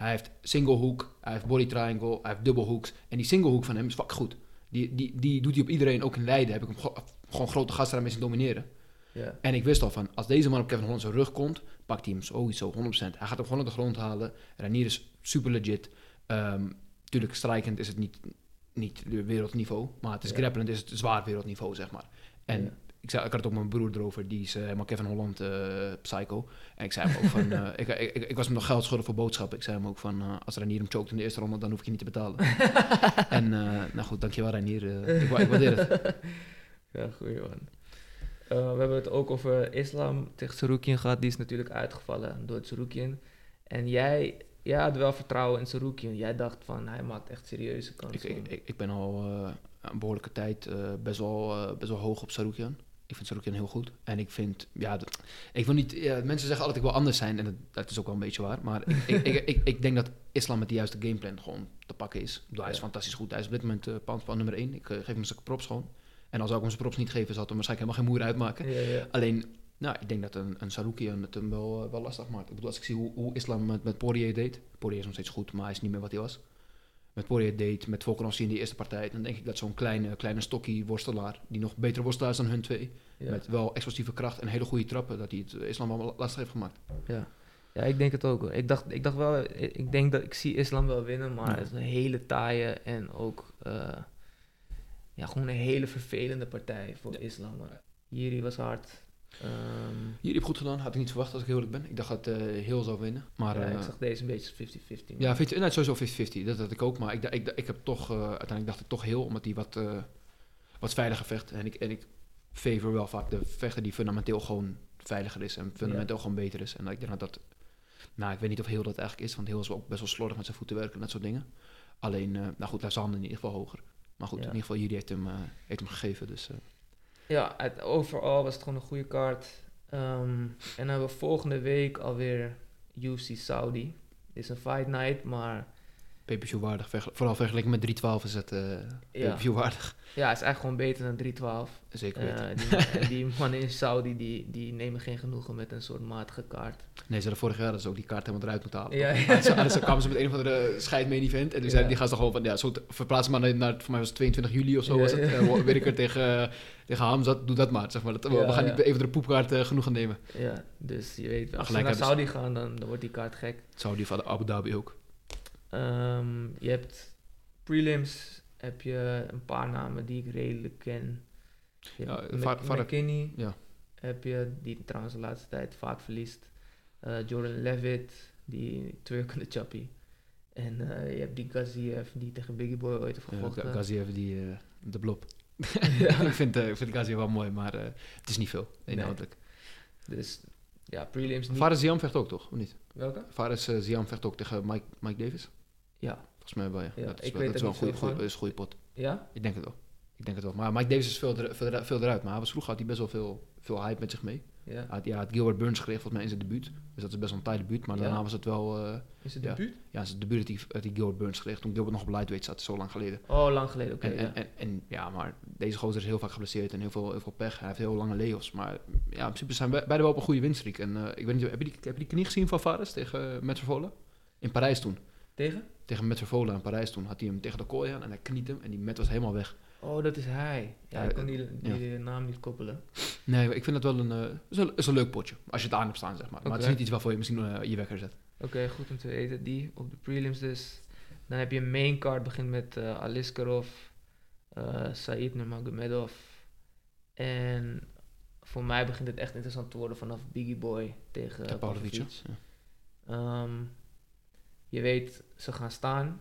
Hij heeft single hook, hij heeft body triangle, hij heeft double hooks. En die single hook van hem is fucking goed. Die, die, die doet hij op iedereen, ook in Leiden. Heb ik hem go- gewoon grote gasten daarmee zien domineren. Ja. En ik wist al van, als deze man op Kevin Holland zijn rug komt, pakt hij hem sowieso honderd procent. Hij gaat hem gewoon op de grond halen. Ranier is super legit. Um, tuurlijk, strijkend is het niet, niet wereldniveau, maar het is Ja. grapplend is het zwaar wereldniveau, zeg maar. En Ja. ik, zei, ik had het ook met mijn broer erover, die is uh, helemaal Kevin Holland uh, psycho. En ik zei hem ook van, uh, ik, ik, ik, ik was hem nog geld schuldig voor boodschappen. Ik zei hem ook van, uh, als Ranier hem choked in de eerste ronde, dan hoef ik je niet te betalen. En uh, nou goed, dankjewel Ranier. Uh, ik, ik waardeer het. Ja, goeie man. Uh, we hebben het ook over Islam tegen Tsarukyan gehad. Die is natuurlijk uitgevallen door Tsarukyan. En jij, jij had wel vertrouwen in Tsarukyan. Jij dacht van, hij maakt echt serieuze kansen. Ik, ik, ik, ik ben al uh, een behoorlijke tijd uh, best, wel, uh, best wel hoog op Tsarukyan. Ik vind Tsarukyan heel goed. En ik vind, ja, dat, ik wil niet, ja, mensen zeggen altijd ik wil anders zijn. En dat, dat is ook wel een beetje waar. Maar ik, ik, ik, ik, ik denk dat Islam met de juiste gameplan gewoon te pakken is. Ik bedoel, hij is Ja. fantastisch goed. Hij is op dit moment uh, pound nummer één. Ik uh, geef hem zijn props gewoon. En als ik hem zijn props niet geven, zal het hem waarschijnlijk helemaal geen moer uitmaken. Ja, ja. Alleen, nou, ik denk dat een, een Tsarukyan het hem wel, uh, wel lastig maakt. Ik bedoel, als ik zie hoe, hoe Islam met, met Poirier deed. Poirier is nog steeds goed, maar hij is niet meer wat hij was. Met Poirier deed, met Volkanovski in die eerste partij. Dan denk ik dat zo'n kleine, kleine stokkie worstelaar, die nog betere worstelaar is dan hun twee, Ja. met wel explosieve kracht en hele goede trappen, dat hij het uh, Islam wel lastig heeft gemaakt. Ja. Ja, ik denk het ook. Hoor. Ik dacht, ik dacht wel, ik ik denk dat ik zie Islam wel winnen, maar Ja. het is een hele taaie en ook uh, ja, gewoon een hele vervelende partij voor Ja. Islam. Maar Jiri was hard. Um, Hier heb goed gedaan, had ik niet verwacht als ik heel eerlijk ben. Ik dacht dat uh, heel zou winnen. Maar, ja, uh, ik zag deze een beetje vijftig vijftig. ja, vind je, nou, sowieso vijftig vijftig, dat had ik ook. Maar ik, ik, ik, ik heb toch, uh, uiteindelijk dacht ik toch heel, omdat hij wat, uh, wat veiliger vecht. En ik, en ik favor wel vaak de vechter die fundamenteel gewoon veiliger is en fundamenteel ja. gewoon beter is. En ik denk dat dat, nou ik weet niet of heel dat eigenlijk is, want heel is ook best wel slordig met zijn voeten werken en dat soort dingen. Alleen, uh, nou goed, hij is handen in ieder geval hoger. Maar goed, Ja. in ieder geval, Jiri heeft hem, uh, heeft hem gegeven, dus... Uh. Ja, het, overal was het gewoon een goede kaart. Um, en dan hebben we volgende week alweer U F C Saudi. Het is een fight night, maar... Pay-per-view waardig. Vergel- vooral vergeleken met drie twaalf is het uh, Ja. pay-per-view waardig. Ja, het is eigenlijk gewoon beter dan drie twaalf. Zeker weten. Uh, die, man- die mannen in Saudi, die, die nemen geen genoegen met een soort matige kaart. Nee, ze hadden vorig jaar dus ook die kaart helemaal eruit moeten halen. Ja, toch? ja. En zo- En zo kwamen ze met een of andere scheidmain event. En toen Ja. zeiden die gasten gewoon van, ja, zo verplaatsen maar naar, naar, voor mij was het tweeëntwintig juli of zo, Ja, was het. ja. Uh, weet ik er tegen, tegen Hamzat, doe dat maar. Zeg maar. Dat, we, Ja, we gaan ja. niet even de poepkaart uh, genoeg gaan nemen. Ja, dus je weet, als we gelijk naar hebben Saudi gaan, dan, dan wordt die kaart gek. Saudi van Abu Dhabi ook. Um, je hebt prelims, heb je een paar namen die ik redelijk ken. Je Ja, hebt Va- Mc- Farah- McKinney ja. heb je, die trouwens de laatste tijd vaak verliest. Uh, Jordan Levitt, die twerkende chappie. En uh, je hebt die Gaziev, die tegen Biggie Boy ooit heeft Ja, gevochten. Ga- Gaziev, die, uh, de blob. Ja. ik vind, uh, ik vind Gaziev wel mooi, maar uh, het is niet veel, inhoudelijk. Dus ja, prelims niet. Fares Ziam vecht ook, toch? Of niet? Welke? Fares uh, Ziam vecht ook tegen Mike, Mike Davis? Ja. Volgens mij wel, ja. Ja, dat is, ik wel- weet dat is er wel een niet goede, veel goede, van. is een goede pot. Ja? Ik denk het wel. Ik denk het wel. Maar Mike Davis is veel, er, veel, er, veel eruit. Maar hij was vroeger had hij best wel veel, veel hype met zich mee. Ja. Hij had, ja, had Gilbert Burns gekregen volgens mij in zijn debuut. Dus dat is best wel een taai debuut. Maar Ja. daarna was het wel... Uh, Is het Ja. debuut? ja, zijn debuut had hij, had hij Gilbert Burns gekregen. Toen Gilbert nog op lightweight zat, zo lang geleden. Oh, lang geleden, oké. en, ja. en, en, en ja, maar deze gozer is heel vaak geblesseerd en heel veel, heel veel pech. Hij heeft heel lange layoffs. Maar ja, in principe zijn be- beide wel op een goede winstreek. En uh, ik weet niet, heb je die, heb je die knie gezien van Fares tegen uh, Metvervola? In Parijs toen. Tegen? Tegen Metvervola in Parijs toen had hij hem tegen de kooi aan en hij kniet hem en die Met was helemaal weg. Oh, dat is hij. Ja, Ja, ik kon die, die ja. naam niet koppelen. Nee, ik vind het wel een, uh, is een, is een leuk potje. Als je het aan hebt staan, zeg maar. Maar het is Oké. niet iets waarvoor je misschien uh, je wekker zet. Oké, okay, goed om te weten. Die op de prelims dus. Dan heb je een main card, begint met uh, Aliskerov, uh, Said Nurmagomedov. En voor mij begint het echt interessant te worden vanaf Biggie Boy tegen Ja, uh, Pavlovic, Pavlovic. ja. Um, je weet, ze gaan staan.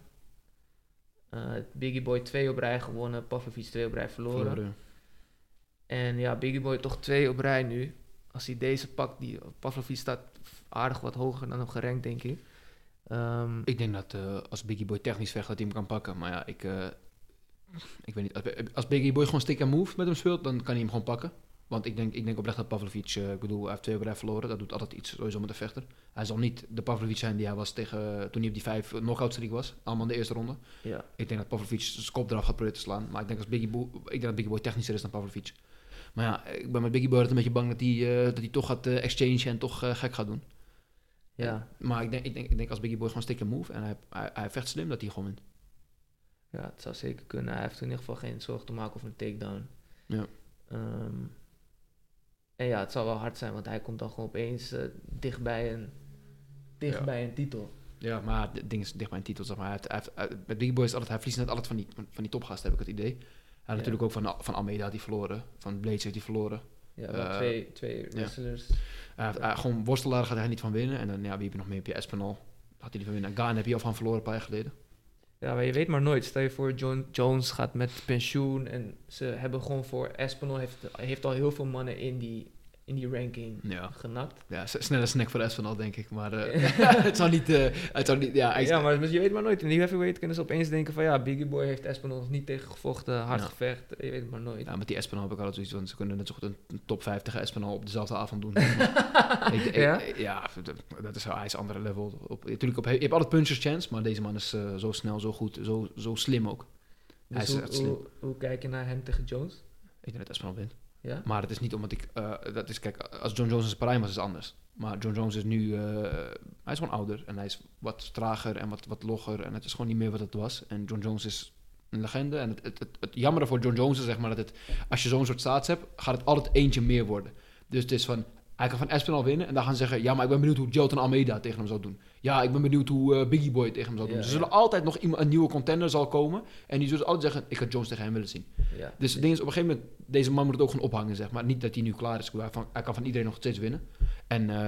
Uh, Biggie Boy twee op rij gewonnen, Pavlovic twee op rij verloren. Verloren. En ja, Biggie Boy toch twee op rij nu. Als hij deze pakt, die Pavlovic staat aardig wat hoger dan hem gerankt, denk ik. Um, Ik denk dat uh, als Biggie Boy technisch vecht, dat hij hem kan pakken. Maar ja, ik, uh, ik weet niet. Als, als Biggie Boy gewoon stick en move met hem speelt, dan kan hij hem gewoon pakken. Want ik denk, ik denk oprecht dat Pavlovic, uh, ik bedoel, hij heeft twee op rij verloren. Dat doet altijd iets sowieso met de vechter. Hij zal niet de Pavlovic zijn die hij was tegen, toen hij op die vijf knock-out streak was. Allemaal in de eerste ronde. ja. Ik denk dat Pavlovic zijn kop eraf gaat proberen te slaan. Maar ik denk, als Biggie Boy, ik denk dat Biggie Boy technischer is dan Pavlovic. Maar ja, ik ben met Biggie Boy altijd een beetje bang dat hij, uh, dat hij toch gaat uh, exchange en toch uh, gek gaat doen. Ja. En- maar ik denk, ik, denk, ik denk als Biggie Boy gewoon stick and move en hij, hij, hij vecht slim, dat hij gewoon wint. Ja, het zou zeker kunnen. Hij heeft in ieder geval geen zorg te maken over een takedown. Ja. Ehm, en ja, het zal wel hard zijn, want hij komt dan gewoon opeens uh, dichtbij een, dichtbij Ja. een titel. Ja, maar het ding is dicht bij een titel, zeg maar. Hij heeft, hij heeft, hij- met Biggie Boy is altijd, hij verliest net altijd van die, van die topgasten, heb ik het idee. Hij had Ja. natuurlijk ook van, van Almeida had hij verloren, van Blades heeft hij verloren. Ja, wel Uh, twee, twee wrestlers. Hij heeft, hij, gewoon worstelaar gaat hij niet van winnen. En dan, ja, wie heb je nog meer? Heb je Espinal, had hij die van winnen. Gaan heb je al van verloren een paar jaar geleden. Ja, maar je weet maar nooit. Stel je voor, John Jones gaat met pensioen en ze hebben gewoon voor Espinal heeft, heeft al heel veel mannen in die, in die ranking Ja. genakt. Ja, s- snelle snack voor Espinal, denk ik. Maar uh, het zou niet... Uh, het zou niet ja, hij is- Ja, maar je weet maar nooit. In die heavyweight kunnen ze opeens denken van ja, Biggie Boy heeft Espinal nog niet tegengevochten, hard Ja. gevecht. Je weet het maar nooit. Ja, met die Espinal heb ik altijd zoiets van, ze kunnen net zo goed een, een top vijf tegen Espinal op dezelfde avond doen. ik, ik, Ja? ja, dat- dat is, hij is een andere level. Op, natuurlijk, op, je hebt altijd punchers chance, maar deze man is uh, zo snel, zo goed, zo, zo slim ook. hij Dus is hoe, echt slim. hoe, hoe kijk je naar hem tegen Jones? Ik denk dat Espinal wint. Ja? Maar het is niet omdat ik... Uh, dat is, kijk, als John Jones in zijn prime was, is het anders. Maar John Jones is nu... Uh, hij is gewoon ouder en hij is wat trager en wat, wat logger. En het is gewoon niet meer wat het was. En John Jones is een legende. En het, het, het, het jammere voor John Jones is zeg maar dat het... Als je zo'n soort staats hebt, gaat het altijd eentje meer worden. Dus het is van... Hij kan van Espinal winnen en dan gaan ze zeggen... Ja, maar ik ben benieuwd hoe Jotun Almeida tegen hem zou doen. Ja, ik ben benieuwd hoe uh, Biggie Boy tegen hem zou doen. Ja, Ze ja. zullen altijd nog iemand, een nieuwe contender zal komen. En die zullen altijd zeggen... Ik had Jones tegen hem willen zien. Ja. Dus het ding is, op een gegeven moment... Deze man moet het ook gaan ophangen, zeg maar. Niet dat hij nu klaar is. Hij, van, hij kan van iedereen nog steeds winnen. En uh,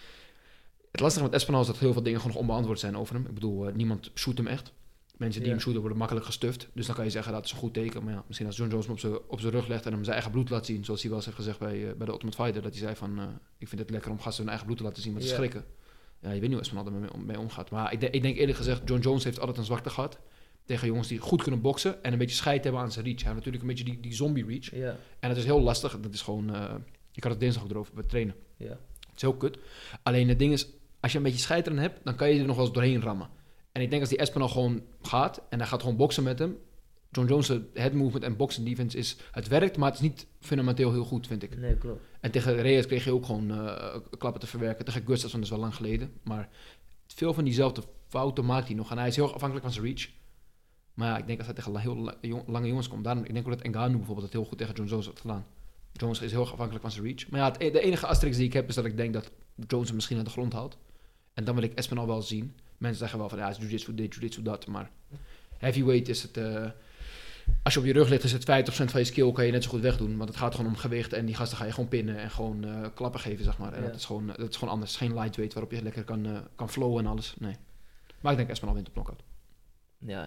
het lastige met Espinal is dat heel veel dingen gewoon nog onbeantwoord zijn over hem. Ik bedoel, uh, niemand shoot hem echt. Mensen die Ja. hem shooten worden makkelijk gestuft. Dus dan kan je zeggen, dat is een goed teken. Maar ja, misschien als John Jones hem op zijn, op zijn rug legt en hem zijn eigen bloed laat zien. Zoals hij wel eens heeft gezegd bij, uh, bij de Ultimate Fighter. Dat hij zei van, uh, ik vind het lekker om gasten hun eigen bloed te laten zien met te Ja. schrikken. Ja, je weet niet hoe Espinal ermee om, mee omgaat. Maar ik, de, ik denk eerlijk gezegd, John Jones heeft altijd een zwakte gehad. Tegen jongens die goed kunnen boksen en een beetje scheid hebben aan zijn reach. Hij heeft natuurlijk een beetje die, die zombie reach. Ja. En het is heel lastig. Dat is gewoon... Uh, ik had het dinsdag ook erover bij het trainen. Ja. Het is heel kut. Alleen het ding is, als je een beetje scheid erin hebt, dan kan je er nog wel eens doorheen rammen. En ik denk als die Espinal gewoon gaat en hij gaat gewoon boksen met hem. John Jones' head movement en boxing defense is... Het werkt, maar het is niet fundamenteel heel goed, vind ik. Nee, klopt. En tegen Reyes kreeg je ook gewoon uh, klappen te verwerken. Tegen Gustafsson is wel lang geleden. Maar veel van diezelfde fouten maakt hij nog. En hij is heel afhankelijk van zijn reach. Maar ja, ik denk als hij tegen la- heel la- jong- lange jongens komt. Daarom, ik denk ook dat Ngannou bijvoorbeeld het heel goed tegen John Jones had gedaan. Jones is heel erg afhankelijk van zijn reach. Maar ja, het, e- de enige asterisk die ik heb is dat ik denk dat Jones hem misschien aan de grond haalt. En dan wil ik Espinal wel zien. Mensen zeggen wel van ja, het is jiu-jitsu dit, jiu-jitsu dat. Maar heavyweight is het... Uh, als je op je rug ligt, is het vijftig procent van je skill, kan je net zo goed wegdoen. Want het gaat gewoon om gewicht en die gasten ga je gewoon pinnen en gewoon uh, klappen geven, zeg maar. En Ja. dat, is gewoon, dat is gewoon anders. Het is geen lightweight waarop je lekker kan, uh, kan flowen en alles. Nee. Maar ik denk Espinal wint op knockout. Ja.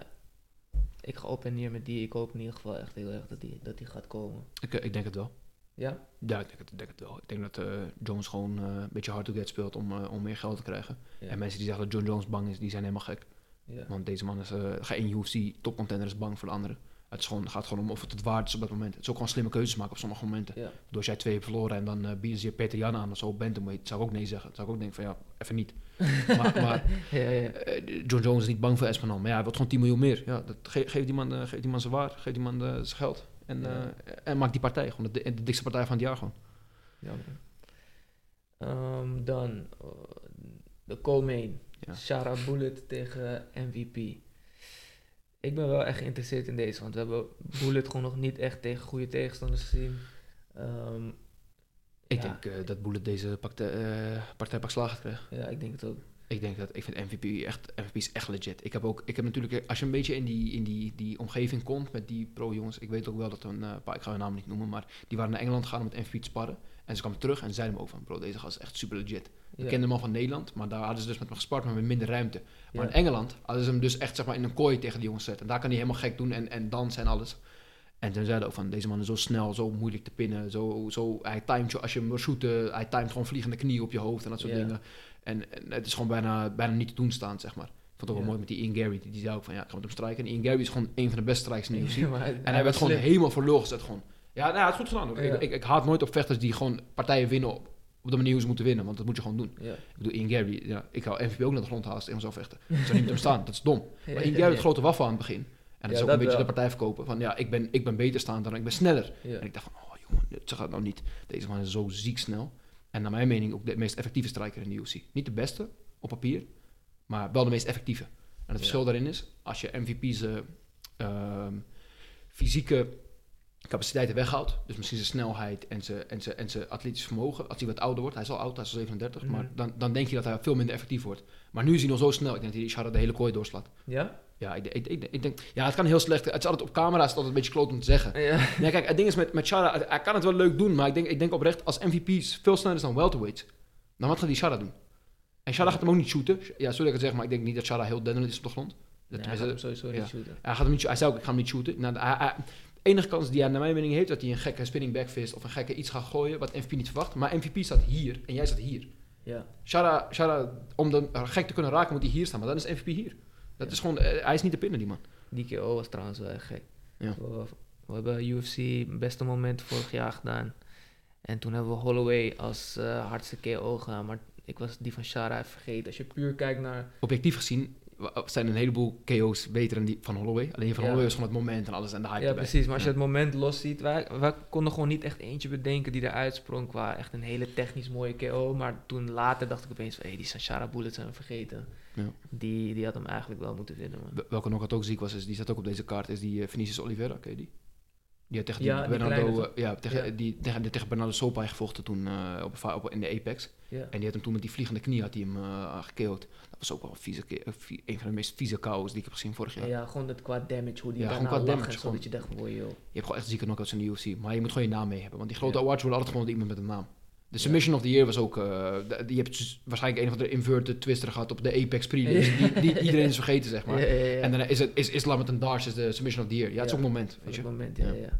Ik ga op en neer met die. Ik hoop in ieder geval echt heel erg dat die, dat die gaat komen. Ik, uh, ik denk het wel. Ja? Ja, ik denk het, ik denk het wel. Ik denk dat uh, Jones gewoon uh, een beetje hard to get speelt om, uh, om meer geld te krijgen. Ja. En mensen die zeggen dat John Jones bang is, die zijn helemaal gek. Ja. Want deze man is, uh, ga in U F C, topcontender is bang voor de anderen. Het is gewoon, gaat gewoon om of het het waard is op dat moment. Het is ook gewoon slimme keuzes maken op sommige momenten. Ja. Door als jij twee hebt verloren en dan uh, bieden ze je Peter Jan aan of zo, bantamweight, zou ik ook nee zeggen. Dan zou ik ook denken van ja, even niet. maar maar Ja, ja. uh, John Jones is niet bang voor Espinal, maar ja, hij wil gewoon tien miljoen meer. Ja, dat, ge, geef die man, uh, geef die man zijn waar, geef die man uh, zijn geld. En, uh, Ja. en maak die partij gewoon de, de dikste partij van het jaar gewoon. Jammer. Um, dan uh, de co-main. Ja. Shara Bullet tegen M V P. Ik ben wel echt geïnteresseerd in deze, want we hebben Bullet gewoon nog niet echt tegen goede tegenstanders gezien. Um, Ik ja, denk uh, dat Bullet deze partij, uh, partij pak slagen krijgt. Ja, ik denk het ook. Ik denk dat, ik vind M V P echt, M V P is echt legit. Ik heb ook, ik heb natuurlijk, als je een beetje in die, in die, die omgeving komt met die pro-jongens, ik weet ook wel dat een uh, paar, ik ga hun naam niet noemen, maar die waren naar Engeland gegaan om met M V P te sparren. En ze kwamen terug en zeiden me ook van, bro, deze gast is echt super legit. Ik Ja. kende hem al van Nederland, maar daar hadden ze dus met hem gespart, maar met minder ruimte. Maar Ja. in Engeland hadden ze hem dus echt zeg maar, in een kooi tegen die jongens zetten. En daar kan hij helemaal gek doen en, en dansen en alles. En toen zeiden ook van, deze man is zo snel, zo moeilijk te pinnen. Zo, zo, hij timed je, als je hem wil shooten, hij timed gewoon vliegende knieën op je hoofd en dat soort Ja. dingen. En, en het is gewoon bijna, bijna niet te doen staan, zeg maar. Ik vond het ook wel Ja. mooi met die Ian Gary. Die, die zei ook van, ja, ik ga met hem strijken. En Ian Gary is gewoon een van de beste strijkers in de U F C. Ja, maar En hij werd gewoon slim. helemaal voor lul gezet gewoon. Ja, nou, hij had het goed gedaan. Ook. Ja. Ik, ik, ik haat nooit op vechters die gewoon partijen winnen op, op de manier hoe ze moeten winnen. Want dat moet je gewoon doen. Ja. Ik bedoel, Ian Gary, ja, ik hou M V P ook naar de grond halen als hij zou vechten. Ik zou niet met hem staan, dat is dom. Ja, Maar Ian ja, Gary had ja. grote waffen aan het begin. En dat Ja, is ook dat een beetje wel. de partij verkopen. Van ja, ik ben, ik ben beter staan dan ik ben sneller. Ja. En ik dacht van, oh jongen, dit gaat nou niet. Deze man is zo ziek snel. En naar mijn mening ook de meest effectieve striker in de U F C. Niet de beste, op papier, maar wel de meest effectieve. En het Ja. verschil daarin is, als je M V P's uh, uh, fysieke capaciteiten weghaalt, dus misschien zijn snelheid en zijn, en zijn, en zijn atletisch vermogen, als hij wat ouder wordt, hij is al oud, hij is al zevenendertig, Mhm. maar dan, dan denk je dat hij veel minder effectief wordt. Maar nu is hij nog zo snel, ik denk dat hij Chara de hele kooi doorslaat. Ja? Ja, ik, ik, ik, ik denk, ja, het kan heel slecht. Het is altijd op camera, is het altijd een beetje kloot om te zeggen. Ja. Nee, kijk, het ding is met, met Chara, hij kan het wel leuk doen, maar ik denk, ik denk oprecht, als M V P's veel sneller is dan welterweights, dan wat gaat die Chara doen? En Chara gaat hem ook niet shooten. Ja, sorry dat ik het zeg, maar ik denk niet dat Chara heel denderend is op de grond. Dat Nee, hij tenminste- gaat hem sowieso ja. niet shooten. hij, gaat hem niet, hij zei ook, ik ga hem niet shooten. Nou, hij, hij, de enige kans die hij naar mijn mening heeft, dat hij een gekke spinning backfist of een gekke iets gaat gooien, wat M V P niet verwacht. Maar M V P staat hier en jij staat hier. Ja. Chara, Chara om dan gek te kunnen raken, moet hij hier staan, maar dan is M V P hier. Dat Ja. is gewoon, eh, hij is niet te pinnen, die man. Die K O was trouwens wel echt gek. Ja. We, we hebben U F C beste moment vorig jaar gedaan. En toen hebben we Holloway als uh, hardste K O gedaan. Maar ik was die van Chara even vergeten. Als je puur kijkt naar... Objectief gezien wa- zijn een heleboel K O's beter dan die van Holloway. Alleen die van Ja. Holloway was gewoon het moment en alles en de hype Ja, erbij. precies. Maar als Ja. je het moment los ziet... Wij, wij konden gewoon niet echt eentje bedenken die eruit sprong qua echt een hele technisch mooie K O. Maar toen later dacht ik opeens van... Hé, hey, die Sanchara Bullet zijn we vergeten. Ja. Die, die had hem eigenlijk wel moeten winnen, man. Wel- Welke nog wat ook ziek was, is, die staat ook op deze kaart, is die uh, Vinicius Oliveira, ken je die? Die had tegen die Ja, die Bernardo, kleine, uh, ja, tegen, Ja. Die, tegen, die tegen Bernardo Sopaj gevochten toen uh, op, een va- op, in de Apex. Ja. En die had hem toen met die vliegende knie had hij hem uh, gekeeld. Dat was ook wel een, vieze, ke- uh, vie- een van de meest vieze K O's die ik heb gezien vorig jaar. Ja, ja, gewoon dat qua damage, hoe die Ja, daarna gewoon qua lag damage, en zo, gewoon. dat je dacht van, wow, joh. Je hebt gewoon echt zieke knockouts in de U F C. Maar je moet gewoon je naam mee hebben. Want die grote Ja. awards worden altijd gewoon door iemand met een naam. De Submission of the Year was ook... Uh, de, je hebt dus waarschijnlijk een of andere inverted twister gehad op de Apex prelims. Ja. Die, die iedereen is vergeten, zeg maar. Ja, ja, ja. En dan is, het, is Islam met een Darts is de Submission of the Year. Ja, het is Ja. ook een moment, Op weet het je. moment, ja, Ja. ja.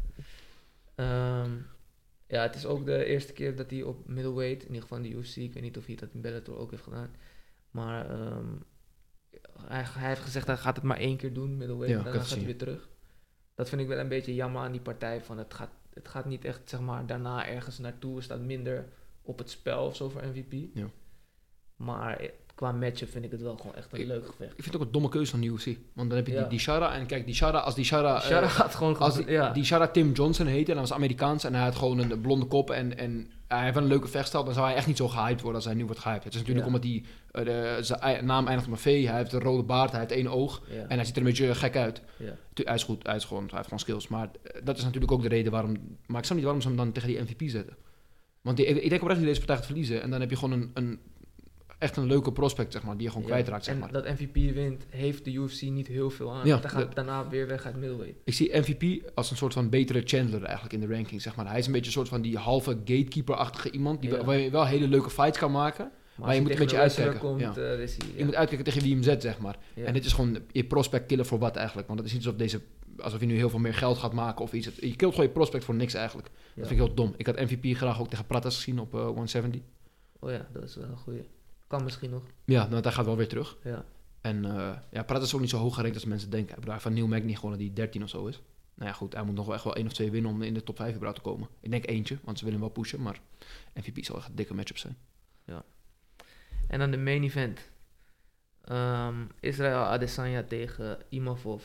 Ehm, ja, het is ook de eerste keer dat hij op middleweight, in ieder geval in de U F C, ik weet niet of hij dat in Bellator ook heeft gedaan, maar ehm, hij, hij heeft gezegd hij gaat het maar één keer doen, middleweight, Ja, en ik dan had gaat hij het weer terug. Dat vind ik wel een beetje jammer aan die partij, van het gaat, het gaat niet echt, zeg maar, daarna ergens naartoe, er staat minder op het spel of zo voor M V P. Ja. Maar eh, qua matchup vind ik het wel gewoon echt een Ik- leuk gevecht. Ik vind het ook een domme keuze van de U F C. Want dan heb je Ja. die, die Shara. En kijk, die Shara, als die Shara... Shara eh, gaat gewoon, als goed- die, ja. die Shara Tim Johnson heette en hij was Amerikaans en hij had gewoon een blonde kop en, en hij heeft wel een leuke vechtstijl, dan zou hij echt niet zo gehyped worden als hij nu wordt gehyped. Het is natuurlijk Ja. omdat hij, uh, de, zijn ei- naam eindigt op een V, hij heeft een rode baard, hij heeft één oog ja. en hij ziet er een beetje gek uit. ja. Tu- Hij is goed, hij, is gewoon, hij heeft gewoon skills, maar eh, dat is natuurlijk ook de reden waarom, maar ik snap niet waarom ze hem dan tegen die M V P zetten. Want die, ik, ik denk oprecht dat deze partij gaat verliezen en dan heb je gewoon een, een echt een leuke prospect, zeg maar, die je gewoon Ja, kwijtraakt, zeg en maar. dat M V P wint, heeft de U F C niet heel veel aan. Ja, want hij gaat dat- daarna weer weg uit middleweight. Ik zie M V P als een soort van betere Chandler eigenlijk in de ranking, zeg maar. Hij is een beetje een soort van die halve gatekeeper-achtige iemand, die Ja. wel- waar je wel hele leuke fights kan maken. Maar, je als moet hij een tegen beetje een wrestler uitkijken, komt, eh, is hij... Je ja. moet uitkijken tegen wie je hem zet, zeg maar. Ja. En dit is gewoon je prospect killen voor wat eigenlijk. Want het is niet alsof, deze, alsof je nu heel veel meer geld gaat maken of iets. Je killt gewoon je prospect voor niks eigenlijk. Dat Ja. vind ik heel dom. Ik had M V P graag ook tegen Pratas gezien op uh, honderdzeventig. Oh ja, dat is wel een goeie. Kan misschien nog. Ja, want hij gaat wel weer terug. Ja. En uh, ja, Pratas is ook niet zo hoog gerankt als mensen denken. Ik bedoel, hij heeft van Neil Magny gewoon die dertien of zo is. Nou ja, goed, hij moet nog wel echt wel één of twee winnen om in de top vijf überhaupt te komen. Ik denk eentje, want ze willen hem wel pushen, maar M V P zal echt een dikke matchup zijn. En dan de main event. Ehm, Israel Adesanya tegen Imavov.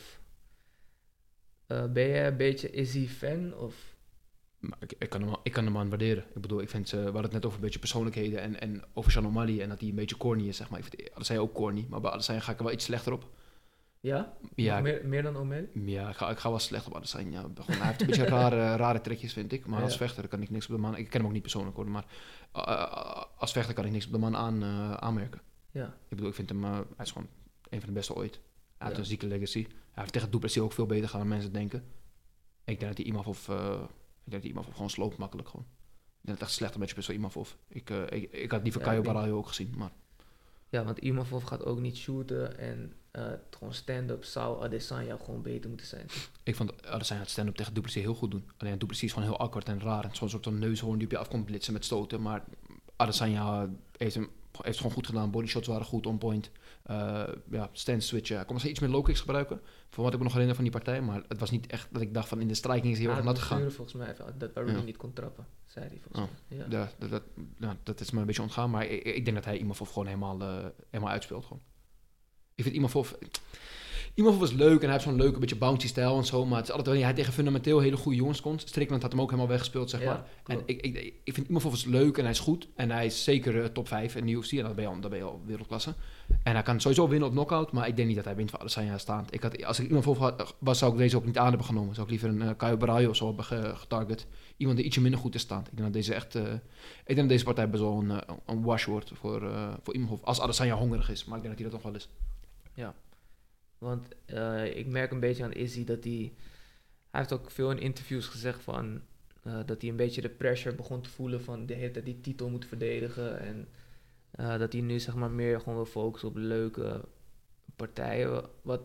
Eh, ben je een beetje Izzy fan? Of? Maar ik, ik, kan hem, ik kan de man waarderen. Ik bedoel, ik vind ze, we hadden het net over een beetje persoonlijkheden en, en over Sean O'Malley en dat hij een beetje corny is, zeg maar. Ik vind Adesanya ook corny, maar bij Adesanya ga ik er wel iets slechter op. Ja? Ja, Nog ik- meer, meer dan O'Malley? Ja, ik ga, ik ga wel slecht op Adesanya. Gewoon, hij heeft een beetje rare, rare trekjes, vind ik. Maar Ja. als vechter kan ik niks op de man... Ik ken hem ook niet persoonlijk, hoor. Maar uh, als vechter kan ik niks op de man aan, uh, aanmerken. Ja. Ik bedoel, ik vind hem... Uh, hij is gewoon een van de beste ooit. Hij heeft Ja. een zieke legacy. Hij heeft tegen Duplessis ook veel beter gaan dan mensen denken. Ik denk dat hij Imavov... Uh, ik denk dat hij Imavov gewoon sloopt makkelijk, gewoon. Ik denk dat het echt slechter matchup is voor Imavov. Ik, uh, ik, ik had die van Ja, Caio ik denk- Baralho ook gezien, maar... Ja, want Imavov gaat ook niet shooten. En eh, gewoon stand-up zou Adesanya gewoon beter moeten zijn. Ik vond Adesanya het stand-up tegen Duplessis heel goed doen. Alleen Duplessis is gewoon heel awkward en raar. Het is zo'n soort van neushoorn die op je af komt blitsen met stoten. Maar Adesanya heeft hem heeft het gewoon goed gedaan. Bodyshots waren goed, on point. Uh, ja, stand switchen. Hij kon misschien iets meer low kicks gebruiken. Van wat ik me nog herinner van die partij. Maar het was niet echt dat ik dacht van in de striking is hij heel erg Hij nat had gegaan. blessure volgens mij, dat waar Rudy Ja. niet kon trappen. Zei hij volgens Oh. mij. Ja. Ja, dat, dat, ja, dat is me een beetje ontgaan. Maar ik, ik denk dat hij Imavov gewoon helemaal, uh, helemaal uitspeelt. Gewoon. Ik vind Imavov... Imhoff was leuk en hij heeft zo'n leuke beetje bouncy stijl en zo. Maar het is altijd wanneer hij tegen fundamenteel hele goede jongens komt. Strickland had hem ook helemaal weggespeeld, zeg Ja, maar. En klopt. ik, ik, ik vind Imhoff was leuk en hij is goed. En hij is zeker uh, top vijf in de U F C. En dat ben je al, dat ben je al wereldklasse. En hij kan sowieso winnen op knockout. Maar ik denk niet dat hij wint van Adesanya staand. Ik had, als ik Imhoff had, was, zou ik deze ook niet aan hebben genomen. Zou ik liever een uh, Caio Baralho of zo hebben ge- getarget. Iemand die ietsje minder goed is staand. Ik denk dat deze echt... Uh, ik denk dat deze partij best wel een, uh, een wash wordt voor, uh, voor Imhoff. Als Adesanya hongerig is. Maar ik denk dat hij dat nog wel is. Ja, want uh, ik merk een beetje aan Izzy dat hij... Hij heeft ook veel in interviews gezegd van... Uh, dat hij een beetje de pressure begon te voelen van de hele tijd die titel moet verdedigen. En uh, dat hij nu zeg maar meer gewoon wil focussen op leuke partijen. Wat,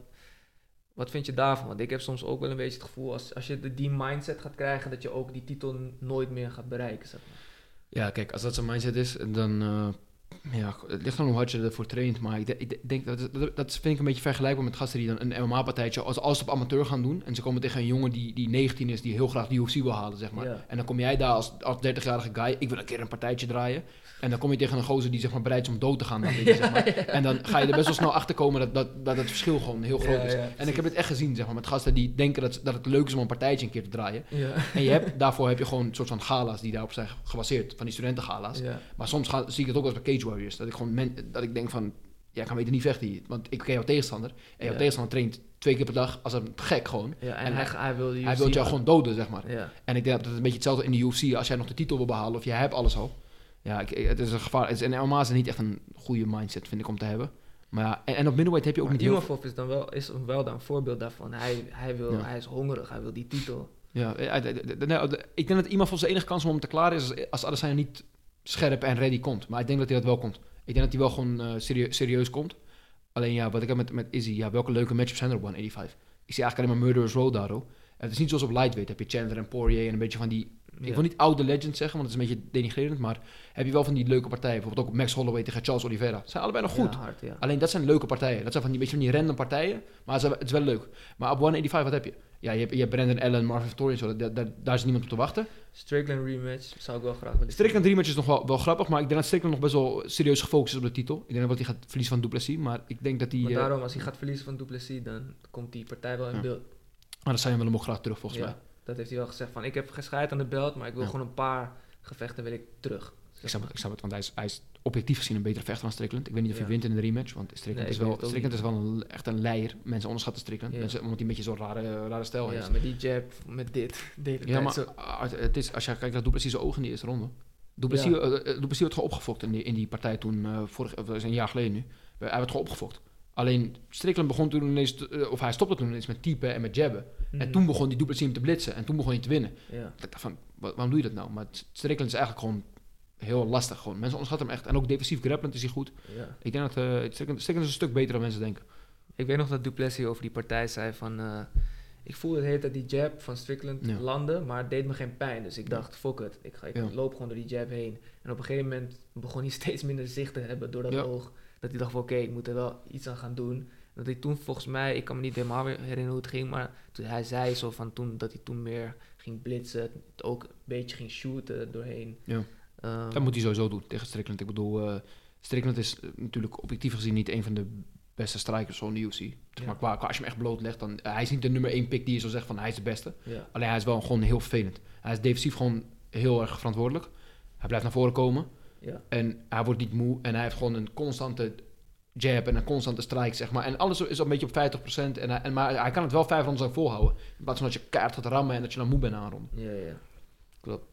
wat vind je daarvan? Want ik heb soms ook wel een beetje het gevoel als, als je de, die mindset gaat krijgen... dat je ook die titel n- nooit meer gaat bereiken, zeg maar. Ja, kijk, als dat zijn mindset is, dan... Uh, ja, het ligt dan hoe hard je ervoor traint. Maar ik, de, ik denk, dat, dat, dat vind ik een beetje vergelijkbaar met gasten die dan een M M A-partijtje... als als op amateur gaan doen en ze komen tegen een jongen die, die negentien is... die heel graag de U F C wil halen, zeg maar. Ja. En dan kom jij daar als, als dertigjarige guy... ik wil een keer een partijtje draaien. En dan kom je tegen een gozer die zeg maar bereid is om dood te gaan. Dan, weet je, zeg maar. En dan ga je er best wel snel achter komen dat, dat, dat het verschil gewoon heel groot Ja, is. ja, en ik heb het echt gezien, zeg maar, met gasten die denken dat, dat het leuk is om een partijtje een keer te draaien. Ja. En je hebt, daarvoor heb je gewoon een soort van gala's die daarop zijn gebaseerd, van die studentengala's. Ja. Maar soms ga, zie ik het ook wel eens bij Cage Warriors, dat ik gewoon men, dat ik denk van, ja, ik kan beter niet vechten hier, want ik ken jouw tegenstander. En jouw Ja. tegenstander traint twee keer per dag als een gek gewoon. Ja, en, En hij, hij- hij wil die Hij wil jou gewoon doden, zeg maar. Ja. En ik denk dat het een beetje hetzelfde in de U F C, als jij nog de titel wil behalen of jij hebt alles al. Ja, ik, ik- het is een gevaar. Het is, en M M A is niet echt een goede mindset, vind ik, om te hebben. Maar ja, en, en op middleweight heb je ook Maar niet heel Imhoff is dan wel, is wel dan een voorbeeld daarvan. Hij, hij, wil, Ja. hij is hongerig, hij wil die titel. Ja, ja, de- de- de- nou, de- ik denk dat iemand voor zijn enige kans om hem te klaren is als, als Adesanya niet scherp en ready komt. Maar ik denk dat hij dat wel komt. Ik denk dat hij wel gewoon uh, serie- serieus komt. Alleen ja, wat ik heb met, met Izzy, ja, welke leuke matchups zijn er op honderdzevenennegentig? Ik zie eigenlijk alleen maar Murderers Row daardoor. En het is niet zoals op lightweight. Heb je Chandler en Poirier en een beetje van die... Ja. Ik wil niet oude legends zeggen, want het is een beetje denigrerend. Maar heb je wel van die leuke partijen. Bijvoorbeeld ook Max Holloway tegen Charles Oliveira. Zijn allebei nog goed. Ja, hard, ja. Alleen dat zijn leuke partijen. Dat zijn van die beetje van die random partijen. Maar het is, wel- het is wel leuk. Maar op honderdzevenennegentig, wat heb je? Ja, je hebt, je hebt Brandon Allen, Marvin Vettori. Zo, daar, daar, daar is niemand op te wachten. Strickland rematch zou ik wel graag willen Strickland drie matches is nog wel, wel grappig. Maar ik denk dat Strickland nog best wel serieus gefocust is op de titel. Ik denk dat hij gaat verliezen van Duplessis. Maar ik denk dat hij... zien. Maar eh, daarom, als hij gaat verliezen van Duplessis, dan komt die partij wel in Ja. beeld. maar dat zijn we hem ook graag terug, volgens Ja, mij. dat heeft hij wel gezegd. Van, ik heb gescheid aan de belt, maar ik wil Ja. gewoon een paar gevechten wil ik terug. Ik snap het, ik snap het want hij is, hij is objectief gezien een betere vechter dan Strickland. Ik weet niet of hij Ja. wint in de rematch, want Strickland Nee, is ik wel, weet het ook Strickland is wel een, echt een leier. Mensen onderschatten Strickland, Ja. Mensen, omdat hij een beetje zo'n rare, rare stijl heeft. Ja, met die jab, met dit. De hele Ja, tijd maar zo. ah, het- het is, als je kijkt naar Duplessis zijn ogen in de eerste ronde. Duplessis, Ja. eh, eh, Duplessis werd gewoon opgefokt in die, in die partij toen, eh, vorig, of dat is een jaar geleden nu. Hij werd gewoon opgefokt. Alleen Strickland begon toen ineens, te- eh, of hij stopte toen ineens met typen en met jabben. En Mhm. toen begon die Duplessis hem te blitsen en toen begon hij te winnen. Ja. Ik dacht van, wa- waarom doe je dat nou? Maar Strickland is eigenlijk gewoon heel lastig. Gewoon. Mensen onderschatten hem echt. En ook defensief grapplend is hij goed. Ja. Ik denk dat uh, Strickland, Strickland is een stuk beter dan mensen denken. Ik weet nog dat Duplessis over die partij zei van... eh, ik voelde de hele tijd die jab van Strickland Ja. landen, maar het deed me geen pijn. Dus ik dacht, fuck it. Ik, ga, ik Ja. loop gewoon door die jab heen. En op een gegeven moment begon hij steeds minder zicht te hebben door dat Ja. oog. Dat hij dacht van, oké, ik moet er wel iets aan gaan doen. Dat hij toen volgens mij, ik kan me niet helemaal weer herinneren hoe het ging, maar toen hij zei zo van toen, dat hij toen meer ging blitsen, het ook een beetje ging shooten doorheen. Ja. Ehm, Dat moet hij sowieso doen tegen Strickland. Ik bedoel, uh, Strickland is uh, natuurlijk objectief gezien niet een van de beste strikers van de U F C. Zeg Ja. maar, qua, qua, als je hem echt blootlegt, dan... Uh, hij is niet de nummer één pick die je zou zeggen van hij is de beste. ja. Alleen hij is wel gewoon heel vervelend. Hij is defensief gewoon heel erg verantwoordelijk. Hij blijft naar voren komen. Ja. En hij wordt niet moe. En hij heeft gewoon een constante jab en een constante strike, zeg maar. En alles is een beetje op vijftig procent. En, hij- en, maar hij kan het wel vijf rondes lang volhouden. In plaats van dat je kaart gaat rammen en dat je dan moe bent na een ronde. Ja, ja. Klopt.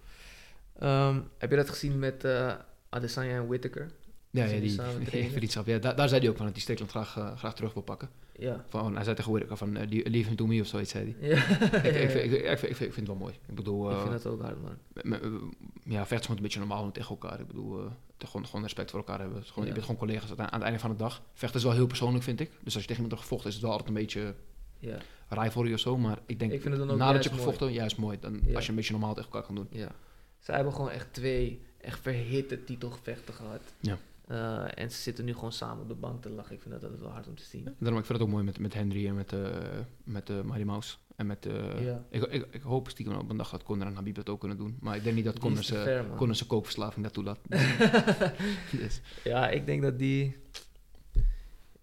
Ehm, heb je dat gezien met eh Adesanya en Whittaker? Ja, Ze ja, die die, samen die trainen. vriendschap. Ja, daar, daar zei hij ook van dat hij Strickland graag, uh, graag terug wil pakken. Ja. Van, hij zei tegen Whittaker van, uh, leave him to me of zoiets, zei hij. Ja. ik, ik, vind- ik, ik, ik, vind- ik vind het wel mooi. Ik bedoel, Ik uh, vind dat ook hard, man. me- me- ja, vechters moeten een beetje normaal doen tegen elkaar. Ik bedoel, uh, te- gewoon, gewoon respect voor elkaar hebben. Het is gewoon, Ja. Je bent gewoon collega's aan, aan het einde van de dag. Vechten is wel heel persoonlijk, vind ik. Dus als je tegen iemand hebt gevochten, is het wel altijd een beetje Ja. rivalry of zo. Maar ik denk, Ik vind het dan ook nadat juist je hebt gevochten, juist mooi. Dan, Ja. Als je een beetje normaal tegen elkaar kan doen. Ja. Zij hebben gewoon echt twee echt verhitte titelgevechten gehad. Ja. Uh, en ze zitten nu gewoon samen op de bank te lachen. Ik vind dat altijd wel hard om te zien. Daarom, ik vind het ook mooi met, met Henry en met, uh, met uh, Mighty Mouse. En met, uh, Ja. ik, ik, ik hoop stiekem op een dag dat Conor en Habib dat ook kunnen doen. Maar ik denk niet dat Die Conor is te zijn ver, man. Conor zijn kookverslaving dat toelaat. Dus, Ja, ik denk dat die...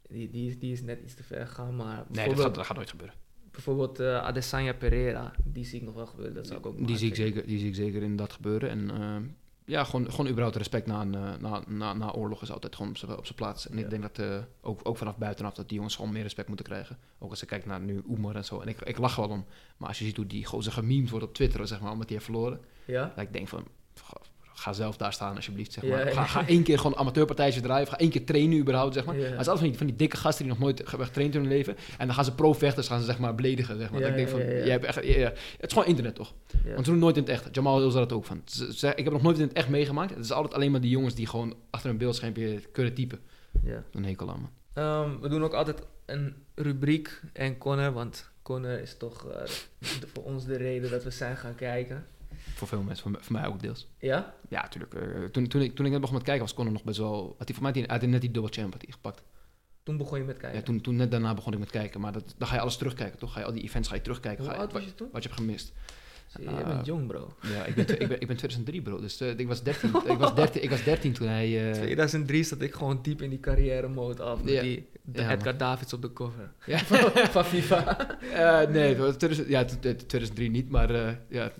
die, die, is, die is net iets te ver gegaan, maar Nee, dat bijvoorbeeld, gaat, dat gaat nooit gebeuren. bijvoorbeeld uh, Adesanya Pereira, die zie ik nog wel gebeuren. Dat zou ik ook Die hard zie, ik vinden. zeker, die zie ik zeker inderdaad gebeuren. En uh, ja, gewoon, gewoon überhaupt respect na, een, uh, na, na, na oorlog is altijd gewoon op zijn op zijn plaats. En Ja. ik denk dat uh, ook, ook vanaf buitenaf dat die jongens gewoon meer respect moeten krijgen. Ook als je kijkt naar nu Oemer en zo. En ik, ik lach wel om. Maar als je ziet hoe die gozer gememd wordt op Twitter, zeg maar, omdat hij heeft verloren. Ja? Dat ik denk van, ga, ga zelf daar staan alsjeblieft, zeg Ja, maar. ja. Ga, ga één keer gewoon een amateurpartijtje draaien. Ga één keer trainen überhaupt, zeg maar. Ja. Maar het is altijd van die, van die dikke gasten die nog nooit hebben getraind in hun leven. En dan gaan ze pro-vechters gaan ze, zeg maar, beledigen, zeg maar. Ja, Dat ik denk ja, van, ja, ja. jij hebt echt... Ja, ja. Het is gewoon internet, toch? Ja. Want ze doen nooit in het echt. Jamal Hill zei dat ook van. Ze, ze, ik heb nog nooit in het echt meegemaakt. Het is altijd alleen maar die jongens die gewoon achter een beeldschermpje kunnen typen. Ja. Een hekel aan, man. Um, we doen ook altijd een rubriek en Connor, want Connor is toch uh, de- voor ons de reden dat we zijn gaan kijken. Voor veel mensen, voor, mij- voor mij ook deels. Ja? Ja, natuurlijk. Uh, toen, toen, ik, toen ik net begon met kijken was Conor nog best wel... Had hij voor mij die, had hij net die double champ had hij gepakt. Toen begon je met kijken. Ja, toen, toen net daarna begon ik met kijken. Maar dat, dan ga je alles terugkijken, toch? Ga je al die events ga je terugkijken. Hoe Ga je, oud was wat, je toen? wat je hebt gemist. Zie je, je bent jong, bro. Ja, ik ben, tw- ik ben, ik ben tweeduizend drie, bro. Dus uh, ik, was dertien, ik, was dertien, ik was dertien toen hij... Uh, tweeduizend drie zat ik gewoon diep in die carrière mode af. Met Ja. die de Ja, Edgar Davids op de cover. Ja. Van FIFA. Uh, nee, twintig, ja, t- t- tweeduizend drie niet, maar uh, ja.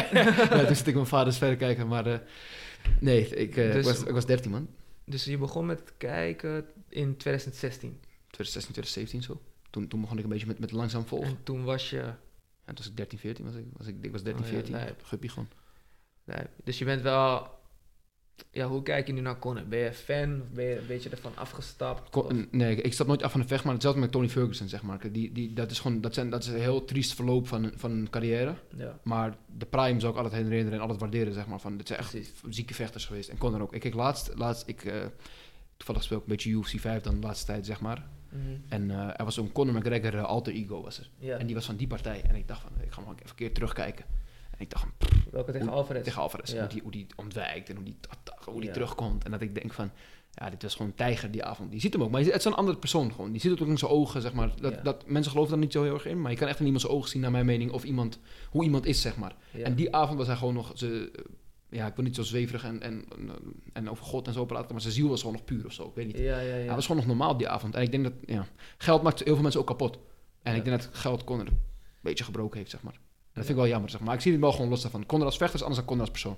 ja, toen zit ik mijn vaders verder kijken, maar uh, nee, ik, uh, Dus- ik, was, ik was dertien, man. Dus je begon met kijken in tweeduizend zestien. twintig zestien, twintig zeventien zo. Toen, toen begon ik een beetje met, met langzaam volgen. En toen was je... En toen was ik dertien, veertien, was ik, was ik, ik was dertien, Oh ja, veertien, lijp. guppie gewoon. Nee, dus je bent wel... Ja, hoe kijk je nu naar Conor? Ben je fan? Of ben je een beetje ervan afgestapt? Ko- Of- nee, ik stap nooit af van de vecht, maar hetzelfde met Tony Ferguson, zeg maar. Die, die, dat, is gewoon, dat, zijn, dat is een heel triest verloop van, een- van een carrière. Ja, Maar de prime zou ik altijd herinneren en altijd waarderen, zeg maar. Van, dit zijn echt precies. zieke vechters geweest. En Conor ook. Ik kijk laatst, laatst ik, uh, toevallig speel ik een beetje U F C vijf dan de laatste tijd, zeg maar. Mhm. En uh, er was zo'n Conor McGregor uh, alter ego was er. Ja. En die was van die partij. En ik dacht van, ik ga hem ook even een keer terugkijken. En ik dacht van, Welke tegen hoe- Alvarez? tegen Alvarez. Ja. Hoe, die, hoe die ontwijkt en hoe die, hoe die Ja. terugkomt. En dat ik denk van, ja, dit was gewoon een tijger die avond. Die ziet hem ook, maar het is een andere persoon gewoon. Die ziet het ook in zijn ogen, zeg maar. Dat, Ja. dat, mensen geloven daar niet zo heel erg in. Maar je kan echt in iemands ogen zien, naar mijn mening, of iemand, hoe iemand is, zeg maar. Ja. En die avond was hij gewoon nog... Ze, ja, ik wil niet zo zweverig en, en, en over God en zo praten, maar zijn ziel was gewoon nog puur of zo. Ik weet niet. Ja, ja, ja. Hij was gewoon nog normaal die avond. En ik denk dat, ja, geld maakt heel veel mensen ook kapot. En Ja. ik denk dat geld Conor een beetje gebroken heeft, zeg maar. En dat vind ik wel jammer, zeg maar. Ik zie het wel gewoon los daarvan. Conor als vechter is anders dan Conor als persoon.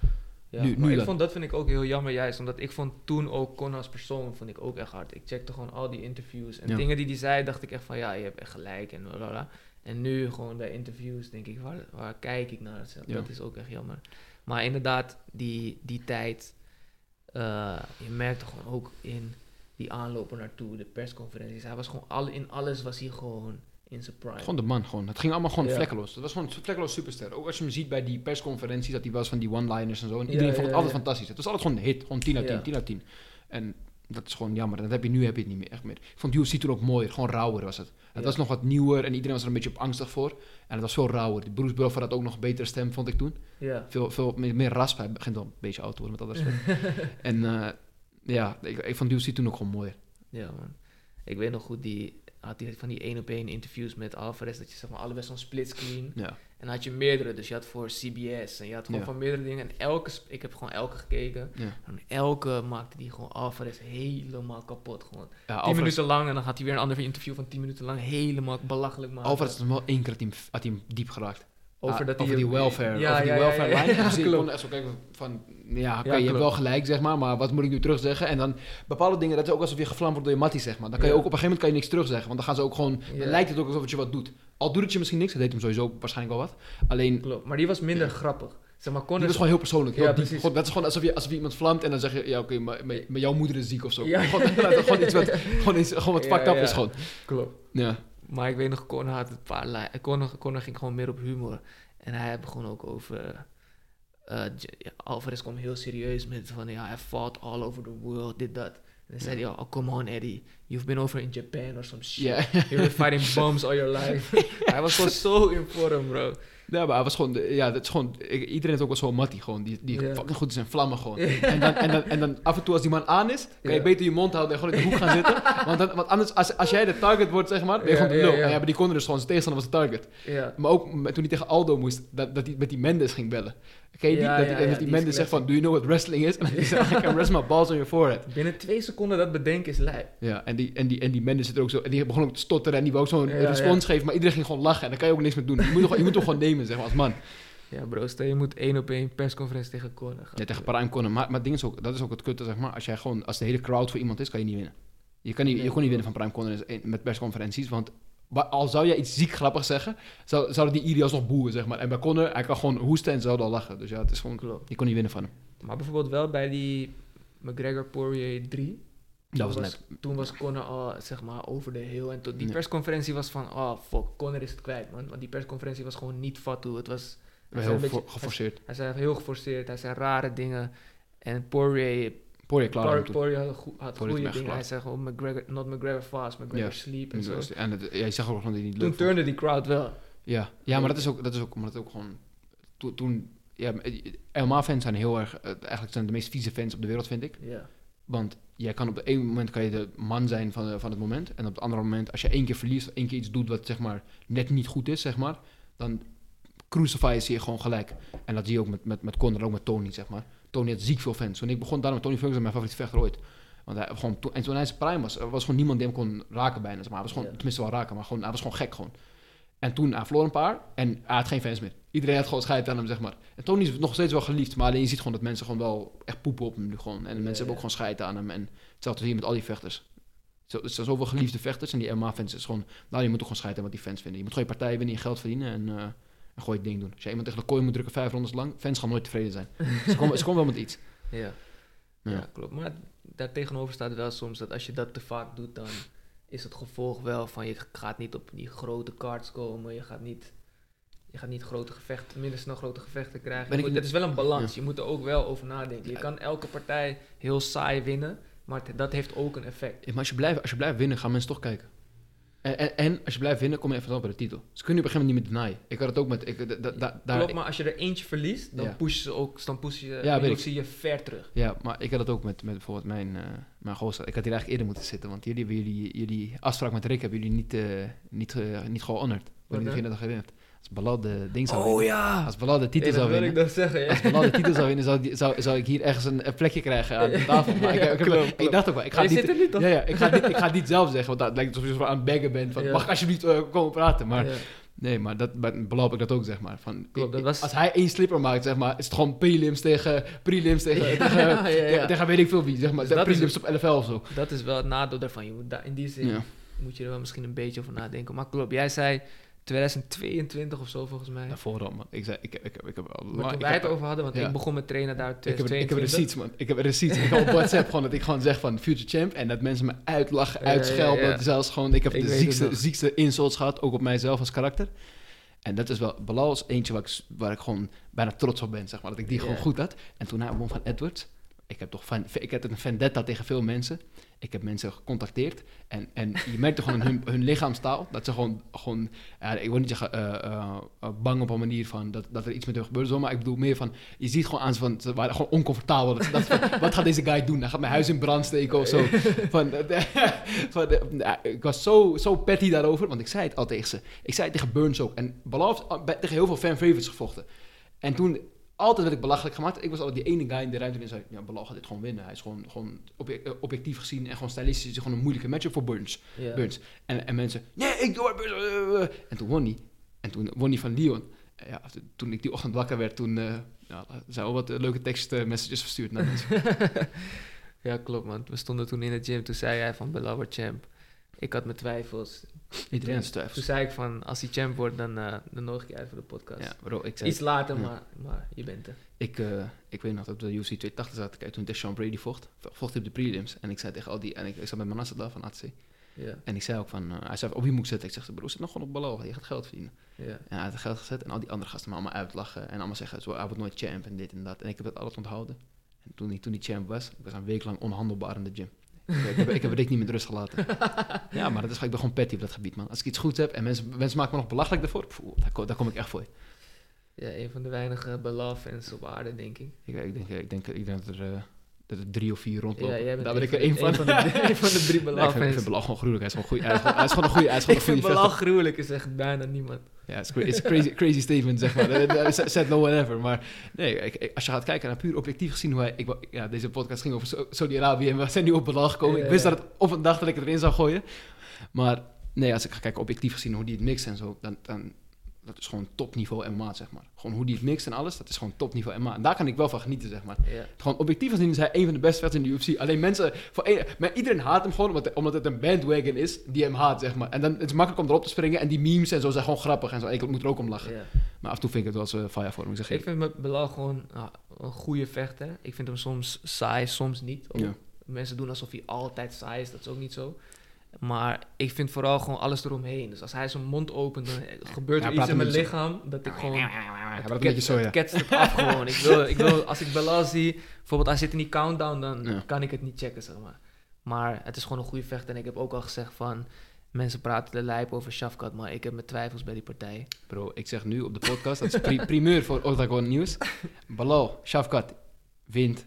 Ja, Nu- maar nu ik dan. vond, dat vind ik ook heel jammer juist, omdat ik vond toen ook Conor als persoon vond ik ook echt hard. Ik checkte gewoon al die interviews en Ja. dingen die hij zei, dacht ik echt van ja, je hebt echt gelijk en blablabla. En nu gewoon bij interviews denk ik, waar, waar kijk ik naar? Dat Ja. dat is ook echt jammer. Maar inderdaad, die, die tijd, eh, je merkte gewoon ook in die aanlopen naartoe, de persconferenties. Hij was gewoon, alle, in alles was hij gewoon in zijn prime. Gewoon de man, gewoon. Het ging allemaal gewoon Ja. vlekkeloos. Het was gewoon een vlekkeloos superster. Ook als je hem ziet bij die persconferenties, dat hij was van die one-liners en zo. En Ja, iedereen ja, vond het ja, altijd ja. fantastisch. Het was altijd gewoon een hit. Gewoon tien uit tien, Ja. tien uit tien. En dat is gewoon jammer. En dat heb je nu heb je het niet meer echt meer. Ik vond U F C toen ook mooier. Gewoon rauwer was het. Het Ja. was nog wat nieuwer en iedereen was er een beetje op angstig voor. En het was veel rauwer. Die Bruce Buffer had ook nog een betere stem, vond ik toen. Ja. Veel, veel meer, meer rasp. Hij begint wel een beetje oud te worden, met alle respect. En uh, ja, ik, ik vond U F C toen ook gewoon mooier. Ja, man. Ik weet nog goed, die had hij van die één op één interviews met Alvarez, dat je zeg maar allebei zo'n splitscreen. Ja. En dan had je meerdere, dus je had voor C B S en je had gewoon Ja. van meerdere dingen. En elke, sp- ik heb gewoon elke gekeken. Ja. En elke maakte die gewoon Alvarez helemaal kapot. Gewoon Ja, tien Alvarez, minuten lang en dan gaat hij weer een ander interview van tien minuten lang helemaal belachelijk maken. Alvarez had hem wel één keer had hij hem, had hij hem diep geraakt. over Ah, dat over hij die welfare, Ja, over die ja, ja, welfare ja, ja, line. ja, Dus ik klopt. kon echt zo kijken van, ja, oké, Ja, je hebt klopt. wel gelijk, zeg maar, maar wat moet ik nu terugzeggen? En dan bepaalde dingen, dat is ook alsof je gevlamd wordt door je mattie, zeg maar. Dan kan je Ja. ook op een gegeven moment kan je niks terugzeggen, want dan gaan ze ook gewoon, Ja. dan lijkt het ook alsof het je wat doet. Al doet het je misschien niks, dat deed hem sowieso waarschijnlijk wel wat. Alleen, Klopt, maar die was minder grappig. Zeg maar, die Conor was gewoon heel persoonlijk. Heel Ja, diep. precies. Gewoon, dat is gewoon alsof je, alsof je iemand vlamt en dan zeg je, ja oké, maar, maar, maar jouw moeder is ziek of zo. Ja. Gewoon, dat is gewoon iets wat, gewoon, iets, gewoon wat Ja, fucked up ja. is gewoon. Klopt. Ja. Maar ik weet nog, Conor had een paar lijnen. Conor, Conor ging gewoon meer op humor. En hij begon ook over... Uh, ja, Alvarez kwam heel serieus met van... Ja, I fought all over the world, dit, dat. En dan zei hij, oh, come on Eddie. You've been over in Japan or some shit. Ja. You've been fighting bombs all your life. Hij was gewoon zo in vorm, bro. Ja, maar hij was gewoon, ja, dat is gewoon, ik- iedereen heeft ook wel zo'n mattie gewoon, die, die Ja. fucking goed is in vlammen gewoon. En, dan, en, dan, en dan af en toe als die man aan is, kan je Ja. beter je mond houden en gewoon in de hoek gaan zitten. Want, dan, want anders, als, als jij de target wordt, zeg maar, ben je Ja, gewoon de ja, lul. ja. En ja, bij die Conor dus gewoon, zijn tegenstander was de target. Ja. Maar ook met- toen hij tegen Aldo moest, dat, dat hij met die Mendes ging bellen. Ken je die? Ja, dat, ja, en ja, dat die die is Mendes zegt van, classic. do you know what wrestling is? En dan hij zegt, I can rest my balls on your forehead. Binnen twee seconden dat bedenken is lijp. Ja, en die, en, die, en die manager zit er ook zo... En die begon ook te stotteren en die wou ook zo'n Ja, respons ja. geven. Maar iedereen ging gewoon lachen. En daar kan je ook niks mee doen. Je moet, toch, je moet toch gewoon nemen, zeg maar, als man. Ja, bro, stel je moet één op één persconferentie tegen Conor gaan. Ja, tegen Prime Conor. Maar, maar het ding is ook, dat is ook het kutte, zeg maar. Als jij gewoon, als de hele crowd voor iemand is, kan je niet winnen. Je kan niet, je kon niet winnen van Prime Conor in- met persconferenties. Want wa- al zou jij iets ziek grappigs zeggen, zou, zouden die Irias nog boeien, zeg maar. En bij Conor, hij kan gewoon hoesten en zouden al lachen. Dus ja, het is gewoon, Klopt. je kon niet winnen van hem. Maar bijvoorbeeld wel bij die McGregor-Poirier drie. Dat was toen net. Toen was Conor al, zeg maar, over de heel. En tot die Ja. persconferentie was van, oh, fuck, Conor is het kwijt, man. Want die persconferentie was gewoon niet fatu. Het was... hij zei Heel een voor- beetje- geforceerd. Hij zei heel geforceerd, hij zei rare dingen. En Poirier, Poirier klaar. Por- hem toen. Poirier had, goe- had Poirier is goede dingen. hem Hij zei gewoon, McGregor, not McGregor fast, McGregor Ja. sleep en zo. En het, ja, je zag ook gewoon dat hij niet leuk Toen vond. turnde die crowd wel. Ja, ja, maar dat is ook, dat is ook, maar dat is ook gewoon... Toen, toen ja, M M A-fans zijn heel erg... eh, eigenlijk zijn de meest vieze fans op de wereld, vind ik. Ja. Want jij kan op het ene moment kan je de man zijn van, de- van het moment. En op het andere moment, als je één keer verliest... of één keer iets doet wat zeg maar net niet goed is, zeg maar... dan crucify je je gewoon gelijk. En dat zie je ook met, met, met Conor, ook met Tony, zeg maar. Tony had ziek veel fans. Toen ik begon daar met Tony Ferguson, mijn favoriete vechter ooit. Want hij, gewoon, to- en toen hij zijn prime was, er was gewoon niemand die hem kon raken bijna. Zeg maar. Hij was gewoon, Ja. tenminste wel raken, maar gewoon, hij was gewoon gek gewoon. En toen, hij verloor een paar en hij had geen fans meer. Iedereen had gewoon scheid aan hem, zeg maar. En Tony is nog steeds wel geliefd, maar alleen je ziet gewoon dat mensen gewoon wel echt poepen op hem nu gewoon. En Ja, mensen hebben ja. ook gewoon scheid aan hem. En hetzelfde zie je met al die vechters. Zo, er zijn zoveel geliefde vechters en die M M A-fans is gewoon... Nou, je moet toch gewoon scheid aan wat die fans vinden. Je moet gewoon je partij winnen, je geld verdienen en, uh, en gooi je ding doen. Als je iemand tegen de kooi moet drukken vijf rondes lang, fans gaan nooit tevreden zijn. ze, komen, ze komen wel met iets. Ja. Ja. Ja, klopt. Maar daartegenover staat wel soms dat als je dat te vaak doet, dan is het gevolg wel van je gaat niet op die grote cards komen, je gaat niet, je gaat niet grote gevechten, minder snel grote gevechten krijgen. Ben Je ik moet- in- het is wel een balans, Ja. je moet er ook wel over nadenken. Je kan elke partij heel saai winnen, maar het- dat heeft ook een effect. Ja, maar als je, blijft, als je blijft winnen, gaan mensen toch kijken. En, en, en als je blijft winnen, kom je even op bij de titel. Ze kunnen je op een gegeven moment niet meer denyen. Ik had het ook met... Ik, da, da, da- daar, Klopt, maar als je er eentje verliest, dan Ja. pushen ze ook, dan pushen je, Ja, weet ik. zie je ver terug. Ja, maar ik had het ook met, met bijvoorbeeld mijn, uh, mijn gozer. Ik had hier eigenlijk eerder moeten zitten, want jullie hebben jullie, jullie afspraak met Rick hebben jullie niet, uh, niet, uh, niet gehonored. Wat Jullie dan? degene dat gewend. Als Balal de ding zou Oh winnen. ja! Als Balal de titel Nee, dat zou wil winnen. ik dan zeggen, ja. Als Balal de titel zou winnen, zou, die- zou, zou ik hier ergens een, een plekje krijgen aan de tafel. Maar ik, ik, ik, Klopt, ik klopt. dacht ook wel, ik ga Je het zit niet... er niet op. Ja, ja, ik ga, het niet, ik ga het niet zelf zeggen, want dat lijkt alsof je zo aan het baggen bent. Van, Ja. mag ik alsjeblieft uh, komen praten? Maar Ja. nee, maar dat, bij Balal heb ik dat ook, zeg maar. Van, Klopt, dat ik- was- Als hij één slipper maakt, zeg maar, is het gewoon prelims tegen prelims tegen, Ja, tegen, ja, ja. tegen, tegen weet ik veel wie, zeg maar. Dus dat is prelims op L F L of zo. Dat is wel het nadeel daarvan. Je moet daar, in die zin Ja. moet je er wel misschien een beetje over nadenken. Maar klopt, jij zei twintig tweeëntwintig of zo volgens mij. Daarvoor al, man. Ik zei, ik, ik, ik, ik heb al Maar lang- toen ik wij heb- het over hadden, want ja. ik begon met trainen daar Ik heb, ik heb tweeduizend receipts, man. Ik heb receipts. Ik heb op WhatsApp gewoon dat ik gewoon zeg van Future Champ en dat mensen me uitlachen, Ja, ja, uitschelden. ja. Zelfs gewoon, ik heb Ik de weet ziekste, het nog. ziekste insults gehad, ook op mijzelf als karakter. En dat is wel, Balal is eentje waar ik, s- waar ik gewoon bijna trots op ben, zeg maar. Dat ik die Ja. gewoon goed had. En toen hij won van Edwards. Ik heb toch van, ik heb een vendetta tegen veel mensen. Ik heb mensen gecontacteerd. En, en je merkte gewoon in hun, hun lichaamstaal dat ze gewoon, gewoon ja, ik wil niet zeggen eh, eh, eh, bang op een manier van dat, dat er iets met hun gebeurt. Zo, maar ik bedoel meer van, je ziet gewoon aan ze van, ze waren gewoon oncomfortabel. Dat, ze dachten van, wat gaat deze guy doen? Hij gaat mijn huis in brand steken of zo. Van, eh, van, eh, ja, ik was zo, zo petty daarover, want ik zei het al tegen ze. Ik zei het tegen Burns ook. En Balal heeft al- bij- tegen heel veel fan favorites gevochten. En toen, altijd werd ik belachelijk gemaakt. Ik was altijd die ene guy in de ruimte die zei, ja, Balal gaat dit gewoon winnen. Hij is gewoon, gewoon object- eh, objectief gezien en gewoon stylistisch is hij gewoon een moeilijke matchup voor Burns. Ja. Burns. En, en mensen, nee, ik doe het Burns. eh, eh. En toen won hij. En toen won hij van Leon. En ja, toen ik die ochtend wakker werd, toen uh, ja, zijn al wat uh, leuke tekst uh, messages verstuurd naar mensen. Ja, klopt man. We stonden toen in de gym, toen zei hij van Balal wordt champ. Ik had mijn twijfels. Iedereen had Toen twijfels. zei ik van, als hij champ wordt, dan, uh, dan nodig ik je uit voor de podcast. Ja, bro, ik zei, Iets later, ja. maar, maar je bent er. Ik, uh, ik weet nog dat we de U F C tweehonderdtachtig zaten. Kijk, toen tegen Sean Brady vocht, vocht hij op de prelims. En ik zei tegen al die, en ik, ik zat met Manasseh daar van A T C. Ja, En ik zei ook van, uh, hij zei, op wie moet ik zetten? Ik zeg, bro, zit nog gewoon op Balal, je gaat geld verdienen. ja. En hij had geld gezet en al die andere gasten me allemaal uitlachen. En allemaal zeggen, zo, hij wordt nooit champ en dit en dat. En ik heb het alles onthouden. En toen hij, toen die champ was, ik was een week lang onhandelbaar in de gym. Ik, ik, heb, ik heb Rick niet met rust gelaten. Ja, maar dat is, ik ben gewoon petty op dat gebied, man. Als ik iets goeds heb en mensen, mensen maken me nog belachelijk daarvoor, pfoe, daar, kom, daar kom ik echt voor. Ja, een van de weinige Balal-fans op aarde, denk ik. Ik, ik, denk, ik, denk, ik denk dat er, uh, dat er drie of vier rondlopen. Ja, jij bent daar ben een ik er één van. Een van de, een van de drie Nee, ik, vind, ik Balal-fans. vind Balal gewoon gruwelijk. Hij is gewoon, goeie, hij is gewoon, hij is gewoon een goede, hij is gewoon Ik een vind goede Balal vechter. gruwelijk, is echt bijna niemand. Ja, het is een crazy, crazy statement, zeg maar. Said no one ever. Maar nee, ik, ik, als je gaat kijken naar puur objectief gezien hoe hij... Ik, ja, deze podcast ging over Saudi-Arabië en we zijn nu op Belal gekomen. Ja, ik wist ja. dat het op een dag dat ik het erin zou gooien. Maar nee, als ik ga kijken objectief gezien hoe die het mixt en zo, dan... dan dat is gewoon topniveau M M A, zeg maar. Gewoon hoe die het mixt en alles, dat is gewoon topniveau M M A. En daar kan ik wel van genieten, zeg maar. Ja. Gewoon objectief gezien is hij een van de beste vechters in de U F C. Alleen mensen, voor een, maar iedereen haat hem gewoon omdat, omdat het een bandwagon is die hem haat, zeg maar. En dan het is makkelijk om erop te springen en die memes en zo zijn gewoon grappig en zo. Ik moet er ook om lachen. Ja. Maar af en toe vind ik het wel eens uh, fire voor hem. Ik zeg, Ik vind me Belal gewoon ah, een goede vechter. Ik vind hem soms saai, soms niet. Ook. Ja. Mensen doen alsof hij altijd saai is, dat is ook niet zo. Maar ik vind vooral gewoon alles eromheen. Dus als hij zijn mond opent, dan gebeurt Ja, er praat iets in een mijn beetje lichaam dat ik gewoon... hij Het, praat een ket, beetje zo, ja. het ketst het af gewoon. Ik wil, ik wil, als ik Belal zie, bijvoorbeeld hij zit in die countdown, dan Ja. kan ik het niet checken, zeg maar. Maar het is gewoon een goede vechter. En ik heb ook al gezegd van, mensen praten de lijp over Shafkat, maar ik heb mijn twijfels bij die partij. Bro, ik zeg nu op de podcast, dat is pri- primeur voor Octagon Nieuws. Belal, Shafkat, wint.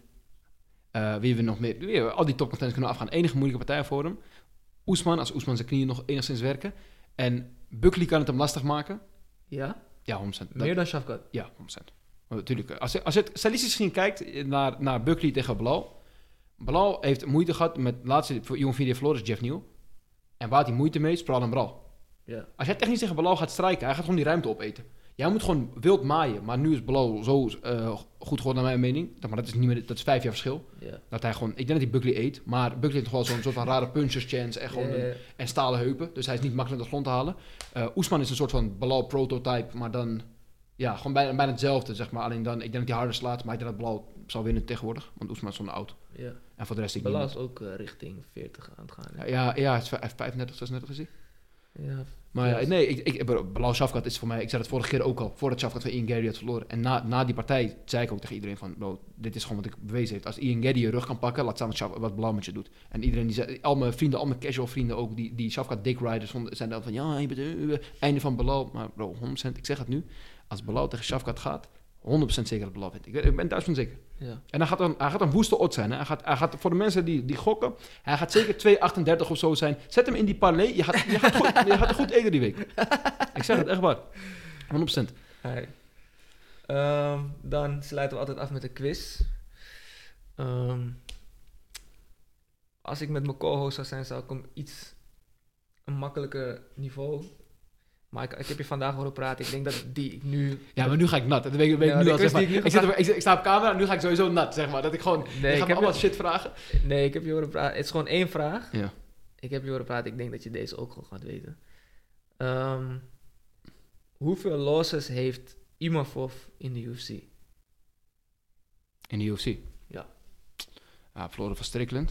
Uh, wie we nog meer... Wie we, al die topcontenders kunnen afgaan. Enige moeilijke partij voor hem. Oesman, als Oesman zijn knieën nog enigszins werken. En Buckley kan het hem lastig maken. Ja? Ja, honderd procent. Meer dan Shafkat? Ja, honderd procent. Maar natuurlijk, als je, als je het statistisch gezien kijkt naar, naar Buckley tegen Belal. Belal heeft moeite gehad met de laatste jongen die verloren is Jeff Neal. En waar had hij moeite mee is Praal en Bral. Ja. Als jij technisch tegen Belal gaat strijken, hij gaat gewoon die ruimte opeten. Jij moet gewoon wild maaien. Maar nu is Belal zo uh, goed geworden naar mijn mening. Maar dat is, niet meer, dat is vijf jaar verschil. Ja. Dat hij gewoon, ik denk dat hij Buckley eet. Maar Buckley heeft toch wel zo'n soort van rare punchers chance. En, gewoon Ja, ja. een- en stalen heupen. Dus hij is niet makkelijk de grond te halen. Uh, Oesman is een soort van Belal prototype. Maar dan, ja, gewoon bijna, bijna hetzelfde, zeg maar. Alleen dan, ik denk dat hij harder slaat. Maar ik denk dat Belal zal winnen tegenwoordig. Want Oesman is zo'n oud. Ja. En voor de rest ik Belal niet. is ook uh, richting veertig aan het gaan. Ja, ja, ja, hij is vijf- vijfendertig, zesendertig is hij. Ja. Maar Ja. ja, nee, ik, ik, Belal Shafkat is voor mij, ik zei het vorige keer ook al, voordat Shafkat van Ian Gary had verloren. En na, na die partij zei ik ook tegen iedereen van, bro, dit is gewoon wat ik bewezen heb. Als Ian Gary je rug kan pakken, laat staan wat, Shaf- wat Belal met je doet. En iedereen die zei, al mijn vrienden, al mijn casual vrienden ook, die, die Shafkat dick riders vonden, zijn dan van, ja, je bent uh, einde van Belal. Maar bro, honderd procent, ik zeg het nu, als Belal tegen Shafkat gaat, honderd procent zeker dat Belal wint. Ik, ben- ik ben duizend zeker. Ja. En hij gaat een, hij gaat een woeste odd zijn. Hè? Hij, gaat, hij gaat, voor de mensen die, die gokken, hij gaat zeker twee achtendertig of zo zijn. Zet hem in die parlay. Je gaat, je gaat, goed, je gaat er goed eten die week. Ik zeg het echt waar. honderd procent. Hi. Ehm, dan sluiten we altijd af met een quiz. Ehm, als ik met mijn co-host zou zijn, zou ik hem iets een makkelijker niveau. Maar ik, ik heb je vandaag horen praten. Ik denk dat die ik nu... Ja, maar nu ga ik nat. Dat weet ik, weet ik Ja, nu de al. quiz Zeg maar. die ik nu ik, zit, gevraagd- er- ik, zit- ik sta op camera en nu ga ik sowieso nat. Zeg maar. Dat ik gewoon... Nee, je ik gaat me heb allemaal je- shit vragen. Nee, ik heb je horen praten. Het is gewoon één vraag. Ja. Ik heb je horen praten. Ik denk dat je deze ook gewoon gaat weten. Ehm, hoeveel losses heeft Imavov in de U F C? In de U F C. Ja. Ja, verloren van Strickland.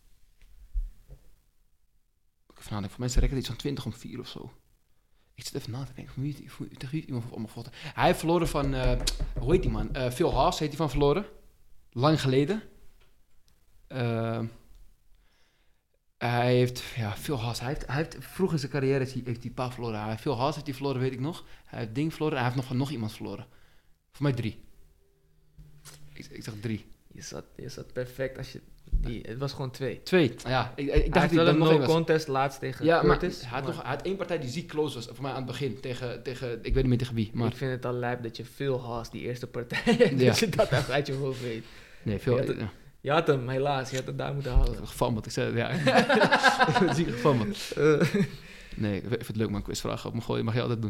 Ik even nadenken. Voor mensen rekken iets van twintig om vier of zo. Ik zit even na te denken. Van wie, heeft- hoe- tegen wie heeft iemand allemaal gevochten? Hij heeft verloren van... eh, hoe heet die man? Eh, Phil Haas heeft hij van verloren. Lang geleden. Eh, hij heeft... Ja, Phil Haas. Hij heeft, hij heeft vroeg in zijn carrière heeft hij, heeft hij een paar verloren. Hij heeft Phil Haas heeft hij verloren, weet ik nog. Hij heeft Ding verloren. En hij heeft nog van nog iemand verloren. Voor mij drie. Ik, ik zeg drie. Je zat, je zat perfect als je... Die, het was gewoon twee. Twee. Ja, ik, ik Hij dacht dat heeft hij wel dat een nog één no was. contest laatst tegen Ja, maar Curtis. hij had, maar nog, hij had één partij die ziek close was. Voor mij aan het begin. Tegen, tegen ik weet niet meer tegen wie. Maar Ik vind het al lijp dat je veel haast die eerste partij... Ja. dat je dat echt uit je hoofd weet. nee, veel... Ja, dat- ja. Je had hem, helaas. Je had het daar moeten Ik heb houden. gefammeld, ik zei het, ja. Ik heb het ziek gefammeld. Eh, Nee, ik vind het leuk man, quizvragen op me gooien. Mag je altijd doen.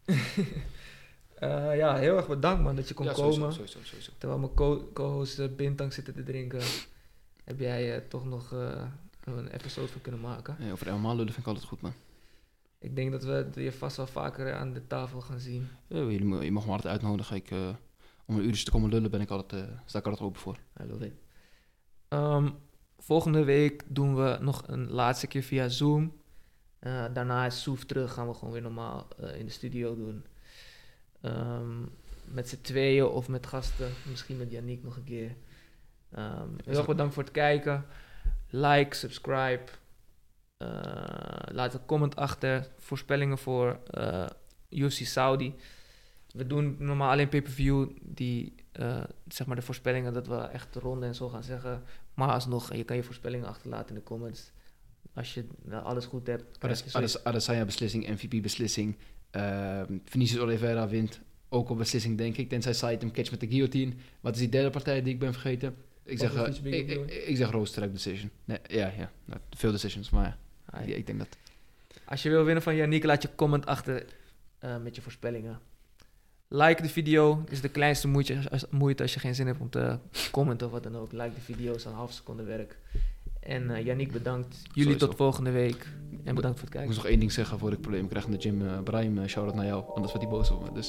eh, ja, heel erg bedankt man dat je kon ja, komen. sowieso, sowieso, sowieso. Terwijl mijn co- co-host uh, Bintang zitten te drinken, heb jij eh, toch nog eh, een episode van kunnen maken. Nee, over helemaal lullen vind ik altijd goed, man. Ik denk dat we je vast wel vaker aan de tafel gaan zien. Ja, jullie, mo- je mag me altijd uitnodigen. Ik, uh, om een uurtje te komen lullen ben ik altijd, uh, sta ik altijd open voor. I love it. Um, volgende week doen we nog een laatste keer via Zoom. Uh, daarna is Soef terug, gaan we gewoon weer normaal uh, in de studio doen. Um, met z'n tweeën of met gasten, misschien met Yannick nog een keer. Um, heel erg bedankt voor het kijken. Like, subscribe. Uh, laat een comment achter. Voorspellingen voor uh, U F C Saudi. We doen normaal alleen pay-per-view die, uh, zeg maar de voorspellingen dat we echt de ronde en zo gaan zeggen. Maar alsnog, je kan je voorspellingen achterlaten in de comments. Als je uh, alles goed hebt. krijg je Adesanya beslissing, M V P beslissing, Uh, Vinicius Oliveira wint ook op beslissing, denk ik. Tenzij Said hem catch met de guillotine. Wat is die derde partij die ik ben vergeten? Ik zeg, uh, ik, ik, ik zeg Roadstrike decision. Nee, ja, ja. Nou, veel decisions, maar ja, ik, ik denk dat... Als je wil winnen van Yannick, laat je comment achter uh, met je voorspellingen. Like de video, is de kleinste moeite als, moeite als je geen zin hebt om te commenten of wat dan ook. Like de video, is een half seconde werk. En uh, Yannick, bedankt. Jullie Sowieso. tot volgende week. En bedankt voor het Ik kijken. moest nog één ding zeggen voor ik problemen krijg in de gym. Uh, Brahim, uh, shout-out naar jou. Anders wordt hij boos op me. Dus.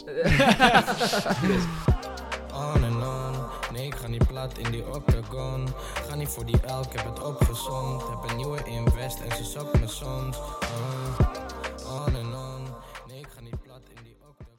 On en on, nee ik ga niet plat in die octagon. Ga niet voor die elk, heb het opgezond. Heb een nieuwe invest en ze sopt me soms. uh, On en on, nee ik ga niet plat in die octagon.